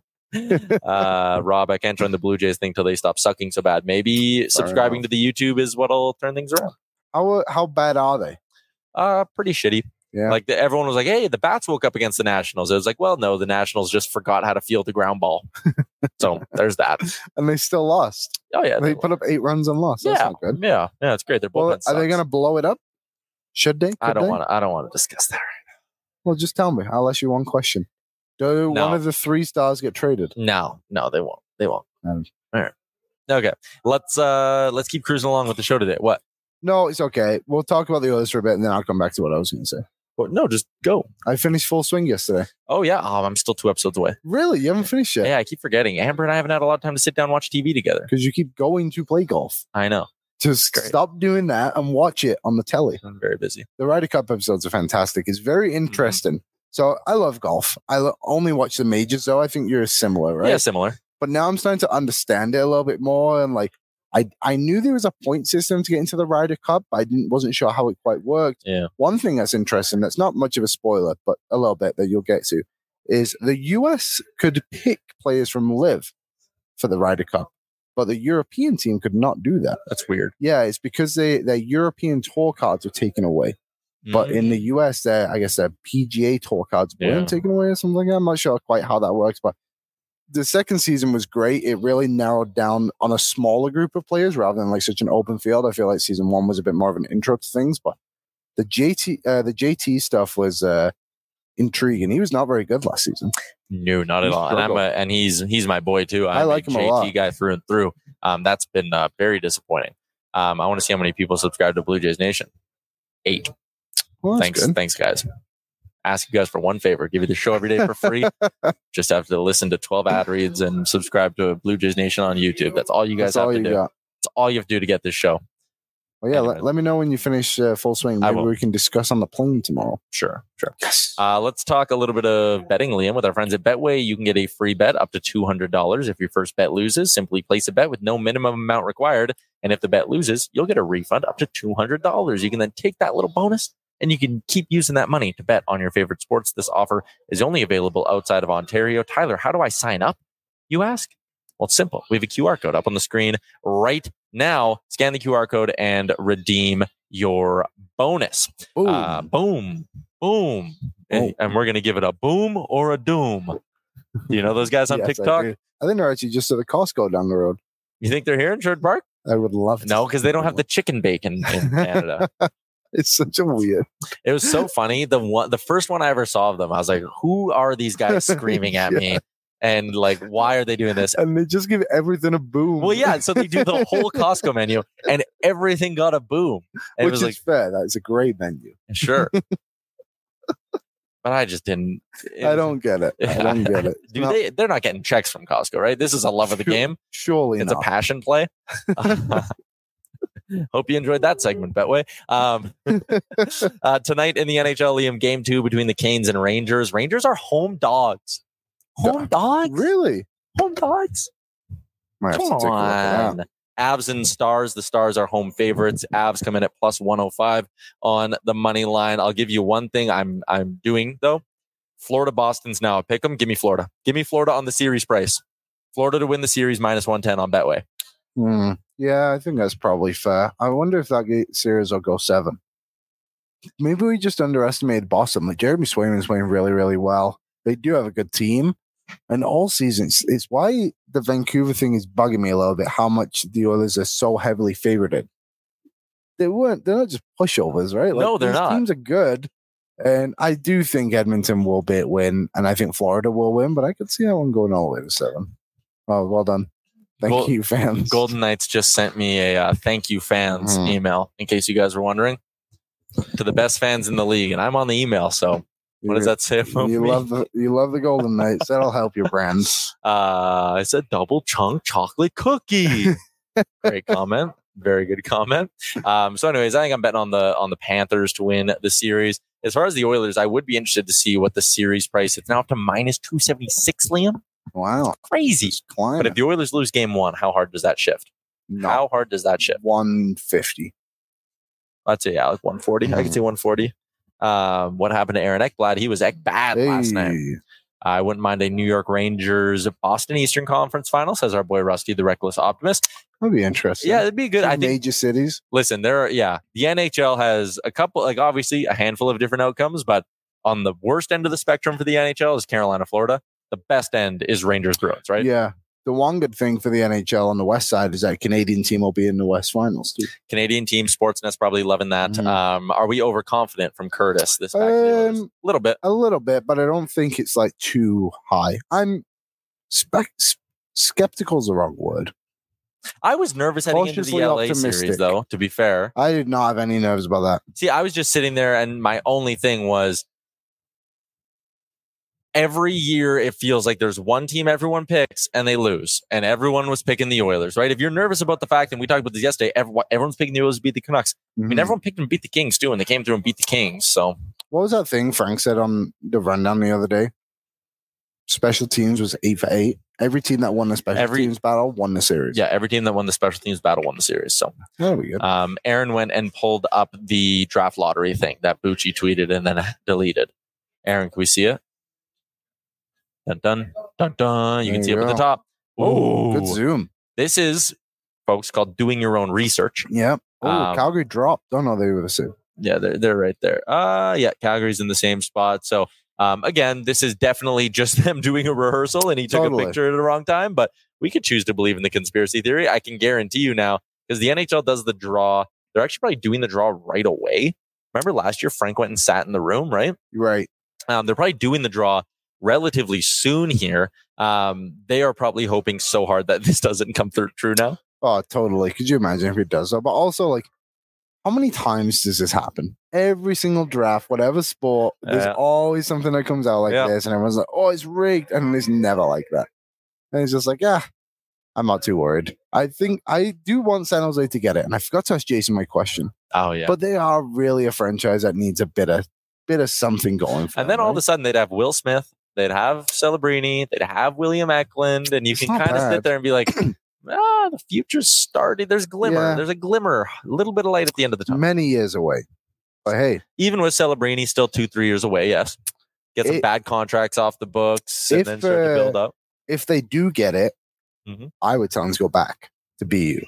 uh, Rob, I can't join the Blue Jays thing till they stop sucking so bad. Maybe subscribing to the YouTube is what'll turn things around. How how bad are they? Uh, pretty shitty. Yeah. Like the, everyone was like, "Hey, the Bats woke up against the Nationals." It was like, "Well, no, the Nationals just forgot how to field the ground ball." So there's that. And they still lost. Oh yeah, they, they put up eight runs and lost. That's yeah, not good. Yeah, yeah, it's great. They're both. Well, are they going to blow it up? Should they? Could I don't want to. I don't want to discuss that right now. Well, just tell me. I'll ask you one question. Do no. one of the three stars get traded? No, no, they won't. They won't. And All right. Okay. Let's uh let's keep cruising along with the show today. What? no, it's okay. We'll talk about the Oilers for a bit, and then I'll come back to what I was going to say. What? No, just go. I finished Full Swing yesterday. Oh yeah. Oh, I'm still two episodes away. Really? You haven't finished yet? Yeah, I keep forgetting. Amber and I haven't had a lot of time to sit down and watch T V together. Because you keep going to play golf. I know. Just Great. stop doing that and watch it on the telly. I'm very busy. The Ryder Cup episodes are fantastic. It's very interesting. Mm-hmm. So I love golf. I lo- only watch the majors, though. I think you're similar, right? Yeah, similar. But now I'm starting to understand it a little bit more. And like, I I knew there was a point system to get into the Ryder Cup. I didn't wasn't sure how it quite worked. Yeah. One thing that's interesting, that's not much of a spoiler, but a little bit that you'll get to, is the U S could pick players from Live for the Ryder Cup. But the European team could not do that. That's weird. Yeah, it's because they their European tour cards were taken away. But Mm. in the U S, their I guess their P G A tour cards weren't Yeah. taken away or something like that. I'm not sure quite how that works, but the second season was great. It really narrowed down on a smaller group of players rather than like such an open field. I feel like season one was a bit more of an intro to things, but the J T uh, the J T stuff was uh, intriguing. He was not very good last season. No, not at He all. And I'm a, struggled. and he's he's my boy too. I'm I like a him a J T lot. guy through and through. Um, that's been uh, very disappointing. Um, I want to see how many people subscribe to Blue Jays Nation. Eight. Well, that's Thanks, good. thanks, guys. Ask you guys for one favor: give you the show every day for free. Just have to listen to twelve ad reads and subscribe to Blue Jays Nation on YouTube. That's all you guys That's have all to you do. got. That's all you have to do to get this show. Well, yeah, Anyway. let, let me know when you finish uh, Full Swing. I Maybe will. we can discuss on the plane tomorrow. Sure, sure. Yes. Uh, let's talk a little bit of betting, Liam, with our friends at Betway. You can get a free bet up to two hundred dollars. If your first bet loses, simply place a bet with no minimum amount required. And if the bet loses, you'll get a refund up to two hundred dollars. You can then take that little bonus and you can keep using that money to bet on your favorite sports. This offer is only available outside of Ontario. Tyler, how do I sign up, you ask? Well, it's simple. We have a Q R code up on the screen right now. Scan the Q R code and redeem your bonus. Ooh. Uh, boom, boom. And, Oh. and we're going to give it a boom or a doom. You know those guys on Yes, I TikTok? do. I think they're actually just at the Costco down the road. You think they're here in Sherwood Park? I would love to. No, because they don't have the chicken bacon in Canada. It's such a weird. It was so funny. The one, the first one I ever saw of them, I was like, "Who are these guys screaming at Yeah. me?" And like, why are they doing this? And they just give everything a boom. Well, yeah. So they do the whole Costco menu, and everything got a boom. And it Which was is like, fair. That's a great menu. sure. But I just didn't. it I was- don't get it. I don't get it. Do No, they? They're not getting checks from Costco, right? This is a love of the Sure. game. Surely It's not. a passion play. Hope you enjoyed that segment, Betway. Um, uh, tonight in the N H L, Liam, game two between the Canes and Rangers. Rangers are home dogs. Home dogs? Really? Home dogs? Might have to Come take a look at on. that. Avs and Stars. The Stars are home favorites. Avs come in at plus one oh five on the money line. I'll give you one thing I'm I'm doing, though. Florida, Boston's now a pick 'em. Give me Florida. Give me Florida on the series price. Florida to win the series minus one ten on Betway. Hmm. Yeah, I think that's probably fair. I wonder if that ga- series will go seven. Maybe we just underestimated Boston. Like Jeremy Swayman's playing really, really well. They do have a good team. And all seasons, it's why the Vancouver thing is bugging me a little bit, how much the Oilers are so heavily favored. They weren't, they're not just pushovers, right? No, they're these not. Teams are good. And I do think Edmonton will be win, and I think Florida will win, but I could see that one going all the way to seven. Oh, well done. Thank Gold- you, fans. Golden Knights just sent me a uh, thank you fans Mhm. email, in case you guys were wondering, to the best fans in the league. And I'm on the email, so what does that say about You me? love the you love the Golden Knights. That'll help your brand. Uh, it's a double chunk chocolate cookie. Great comment. Very good comment. Um, so anyways, I think I'm betting on the on the Panthers to win the series. As far as the Oilers, I would be interested to see what the series price. It's now up to minus two seventy-six, Liam. Wow, Crazy. it's climbing. But if the Oilers lose game one, how hard does that shift? no, How hard does that shift? one fifty. I'd say, yeah, like one forty. I could say one forty. Um, what happened to Aaron Ekblad? He was Ek bad last night. I wouldn't mind a New York Rangers Boston Eastern Conference final, says our boy Rusty, the reckless optimist. That'd be interesting. Yeah, it'd be good. Two I think. major cities. Listen, there are, yeah, the N H L has a couple, like obviously a handful of different outcomes, but on the worst end of the spectrum for the N H L is Carolina, Florida. The best end is Rangers, Bruins, right? Yeah. The one good thing for the N H L on the west side is that Canadian team will be in the West Finals too. Canadian team, Sportsnet's probably loving that. Mhm. Um, are we overconfident from Curtis this back to the Oilers? Um, A little bit. A little bit, but I don't think it's like too high. I'm spec. skeptical is the wrong word. I was nervous heading into the L A optimistic. series, though, to be fair. I did not have any nerves about that. See, I was just sitting there, and my only thing was every year it feels like there's one team everyone picks, and they lose. And everyone was picking the Oilers, right? If you're nervous about the fact, and we talked about this yesterday, everyone, everyone's picking the Oilers to beat the Canucks. Mm-hmm. I mean, everyone picked them to beat the Kings, too, and they came through and beat the Kings, so... What was that thing Frank said on the rundown the other day? Special teams was eight for eight. Every team that won the special every, teams battle won the series. Yeah, every team that won the special teams battle won the series. So there we go. Um, Aaron went and pulled up the draft lottery thing that Bucci tweeted and then deleted. Aaron, can we see it? Dun dun dun dun. You there can see you it go. at the top. Oh, good zoom. This is, folks, called doing your own research. Yep. Oh, Um, Calgary dropped. Don't know they were the same. Yeah, they're they're right there. Uh yeah, Calgary's in the same spot. So um again, this is definitely just them doing a rehearsal and he took Totally. a picture at the wrong time, but we could choose to believe in the conspiracy theory. I can guarantee you now, because the N H L does the draw. They're actually probably doing the draw right away. Remember last year Frank went and sat in the room, right? Right. Um, they're probably doing the draw relatively soon here. Um, they are probably hoping so hard that this doesn't come through true now. Oh, totally. Could you imagine if it does so? But also, like, how many times does this happen? Every single draft, whatever sport, there's Yeah. always something that comes out like Yeah. this, and everyone's like, "Oh, it's rigged," and it's never like that. And it's just like, yeah, I'm not too worried. I think I do want San Jose to get it, and I forgot to ask Jason my question. Oh yeah. But they are really a franchise that needs a bit of bit of something going for And them, then all of right? a sudden they'd have Will Smith, they'd have Celebrini, they'd have William Eklund, and you It's can not kind of bad. sit there and be like, ah, the future's starting. There's glimmer. Yeah. There's a glimmer, a little bit of light at the end of the tunnel. many years away. But hey, Even with Celebrini, still two, three years away, yes. Get some It- bad contracts off the books and if, then start to uh, build up. if they do get it, Mhm. I would tell them to go back to B U.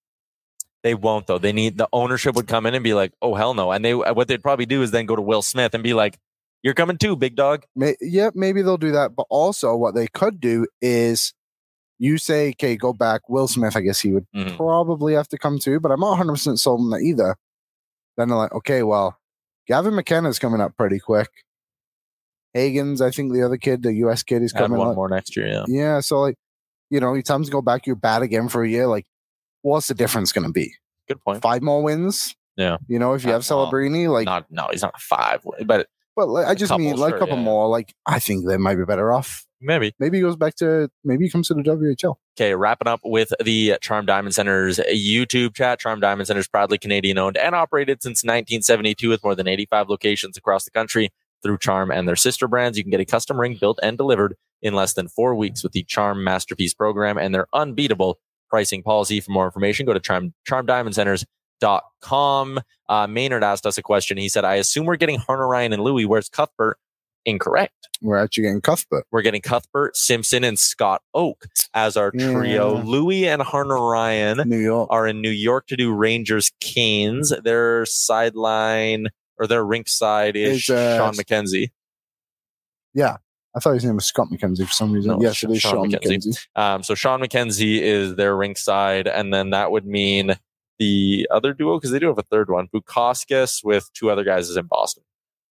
They won't, though. They need the ownership would come in and be like, oh, hell no. And they what they'd probably do is then go to Will Smith and be like, you're coming too, big dog. May, yeah, maybe they'll do that. But also, what they could do is you say, okay, go back. Will Smith, I guess he would Mhm. probably have to come too, but I'm not one hundred percent sold on that either. Then they're like, okay, well, Gavin McKenna's coming up pretty quick. Hagen's, I think the other kid, the U S kid, is Add coming one up. more next year, yeah. Yeah, so like, you know, it's time to go back. You're bad again for a year. Like, what's the difference going to be? Good point. Five more wins? Yeah. You know, if you Uh, have Celebrini, like, Not, no, he's not a five, but but like, I a just couple, mean like a sure, couple yeah. more. Like, I think they might be better off. maybe. Maybe he goes back to, maybe he comes to the W H L. Okay, wrapping up with the Charm Diamond Center's YouTube chat. Charm Diamond Center is proudly Canadian owned and operated since nineteen seventy-two with more than eighty-five locations across the country. Through Charm and their sister brands, you can get a custom ring built and delivered in less than four weeks with the Charm Masterpiece Program and their unbeatable pricing policy. For more information, go to charm, charm diamond centers dot com. Uh, Maynard asked us a question. He said, I assume we're getting Hunter, Ryan, and Louis. Where's Cuthbert? Incorrect. We're actually getting Cuthbert. We're getting Cuthbert, Simpson, and Scott Oak as our trio. Yeah. Louis and Hunter Ryan New York. are in New York to do Rangers Canes. Their sideline or their rink side is Is, uh, Sean McKenzie. Yeah. I thought his name was Scott McKenzie for some reason. No, yes, it is Sean Sean McKenzie. McKenzie. Um, so Sean McKenzie is their rink side, and then that would mean the other duo, because they do have a third one. Bukauskas with two other guys is in Boston.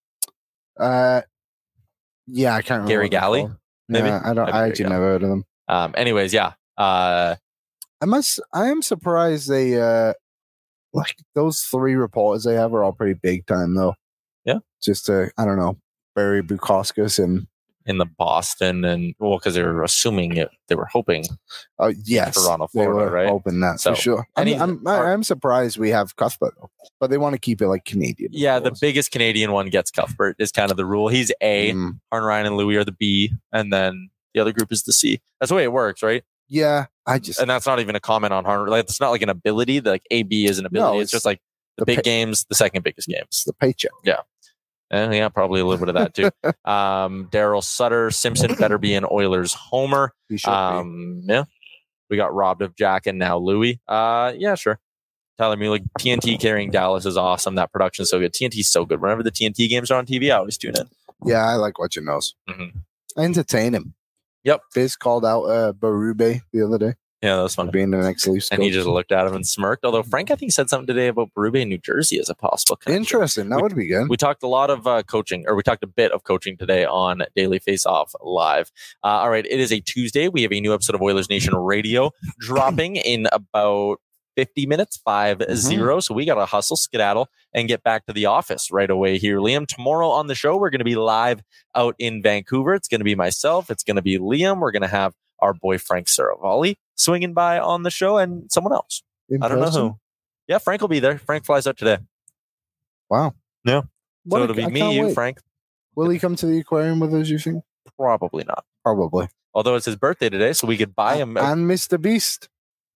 Uh, yeah, I can't remember. Gary what they're Galley, called. maybe? Yeah, I don't. Maybe I Gary actually Galley. never heard of them. Um, anyways, yeah. Uh, I must. I am surprised they uh like those three reporters they have are all pretty big time though. Yeah. Just to I don't know Barry Bukauskas and in the Boston, and well, because they were assuming it, they were hoping. oh yes, Toronto, they Florida, were right? hoping that So, for sure. I and mean, he's- I'm I, I'm surprised we have Cuthbert, though, but they want to keep it like Canadian. of Yeah, the course. biggest Canadian one gets Cuthbert is kind of the rule. He's A. Mm, Arn, Ryan, and Louis are the B, and then the other group is the C. That's the way it works, right? yeah, I just And that's not even a comment on Harn. Like, it's not like an ability. Like A, B is an ability. No, it's, it's just like the, the big pa- games, the second biggest games. it's the paycheck. And yeah, probably a little bit of that too. um, Daryl Sutter, Simpson better be an Oilers homer. He should Um, yeah, we got robbed of Jack and now Louis. Uh, yeah, sure. Tyler Mueller, T N T carrying Dallas is awesome. That production is so good. T N T is so good. Whenever the T N T games are on T V, I always tune in. be. Yeah, I like watching those. Mhm. I entertain him. Yep. Biz called out uh, Berube the other day. Yeah, that was fun. Being the next Leafs And he coach. just looked at him and smirked. Although Frank, I think, said something today about Berube, New Jersey as a possible connection. Interesting. That We- would be good. We talked a lot of uh, coaching, or we talked a bit of coaching today on Daily Face Off Live. Uh, all right, it is a Tuesday. We have a new episode of Oilers Nation Radio dropping in about fifty minutes, five zero. So we got to hustle, skedaddle, and get back to the office right away here. Liam, tomorrow on the show, we're going to be live out in Vancouver. It's going to be myself. It's going to be Liam. We're going to have our boy Frank Saravalli swinging by on the show, and someone else. In I don't person? know who. Yeah, Frank will be there. Frank flies out today. Wow. Yeah. What so a- it'll be I me, can't you, wait. Frank. Will he come to the aquarium with us, you think? Probably not. Probably. Although it's his birthday today, so we could buy him a And Mister Beast.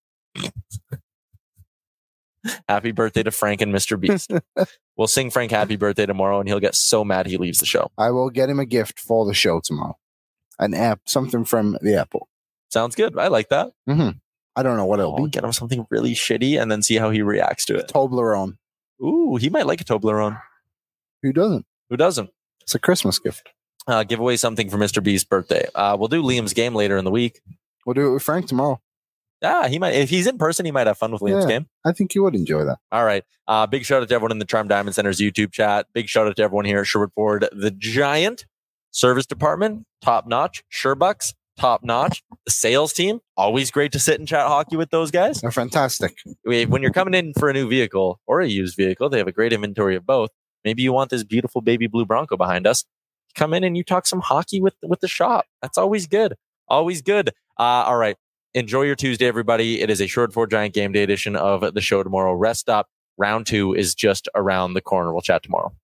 happy birthday to Frank and Mister Beast. We'll sing Frank happy birthday tomorrow, and he'll get so mad he leaves the show. I will get him a gift for the show tomorrow. An app, something from the Apple. Sounds good. I like that. Mm-hmm. I don't know what it'll I'll be. get him something really shitty and then see how he reacts to it. Toblerone. Ooh, he might like a Toblerone. Who doesn't? Who doesn't? It's a Christmas gift. Uh, give away something for Mister Beast's birthday. Uh, we'll do Liam's game later in the week. We'll do it with Frank tomorrow. Ah, he might. If he's in person, he might have fun with Liam's Yeah. game. I think you would enjoy that. All right. Uh, big shout out to everyone in the Charm Diamond Center's YouTube chat. Big shout out to everyone here at Sherwood Ford. The Giant service department, top notch. Sherbucks, top notch. The sales team, always great to sit and chat hockey with those guys. They're fantastic. We- When you're coming in for a new vehicle or a used vehicle, they have a great inventory of both. Maybe you want this beautiful baby blue Bronco behind us. Come in and you talk some hockey with, with the shop. That's always good. Always good. Uh, all right. Enjoy your Tuesday, everybody. It is a Sherwood Ford Giant Game Day edition of the show tomorrow. Rest up. Round two is just around the corner. We'll chat tomorrow.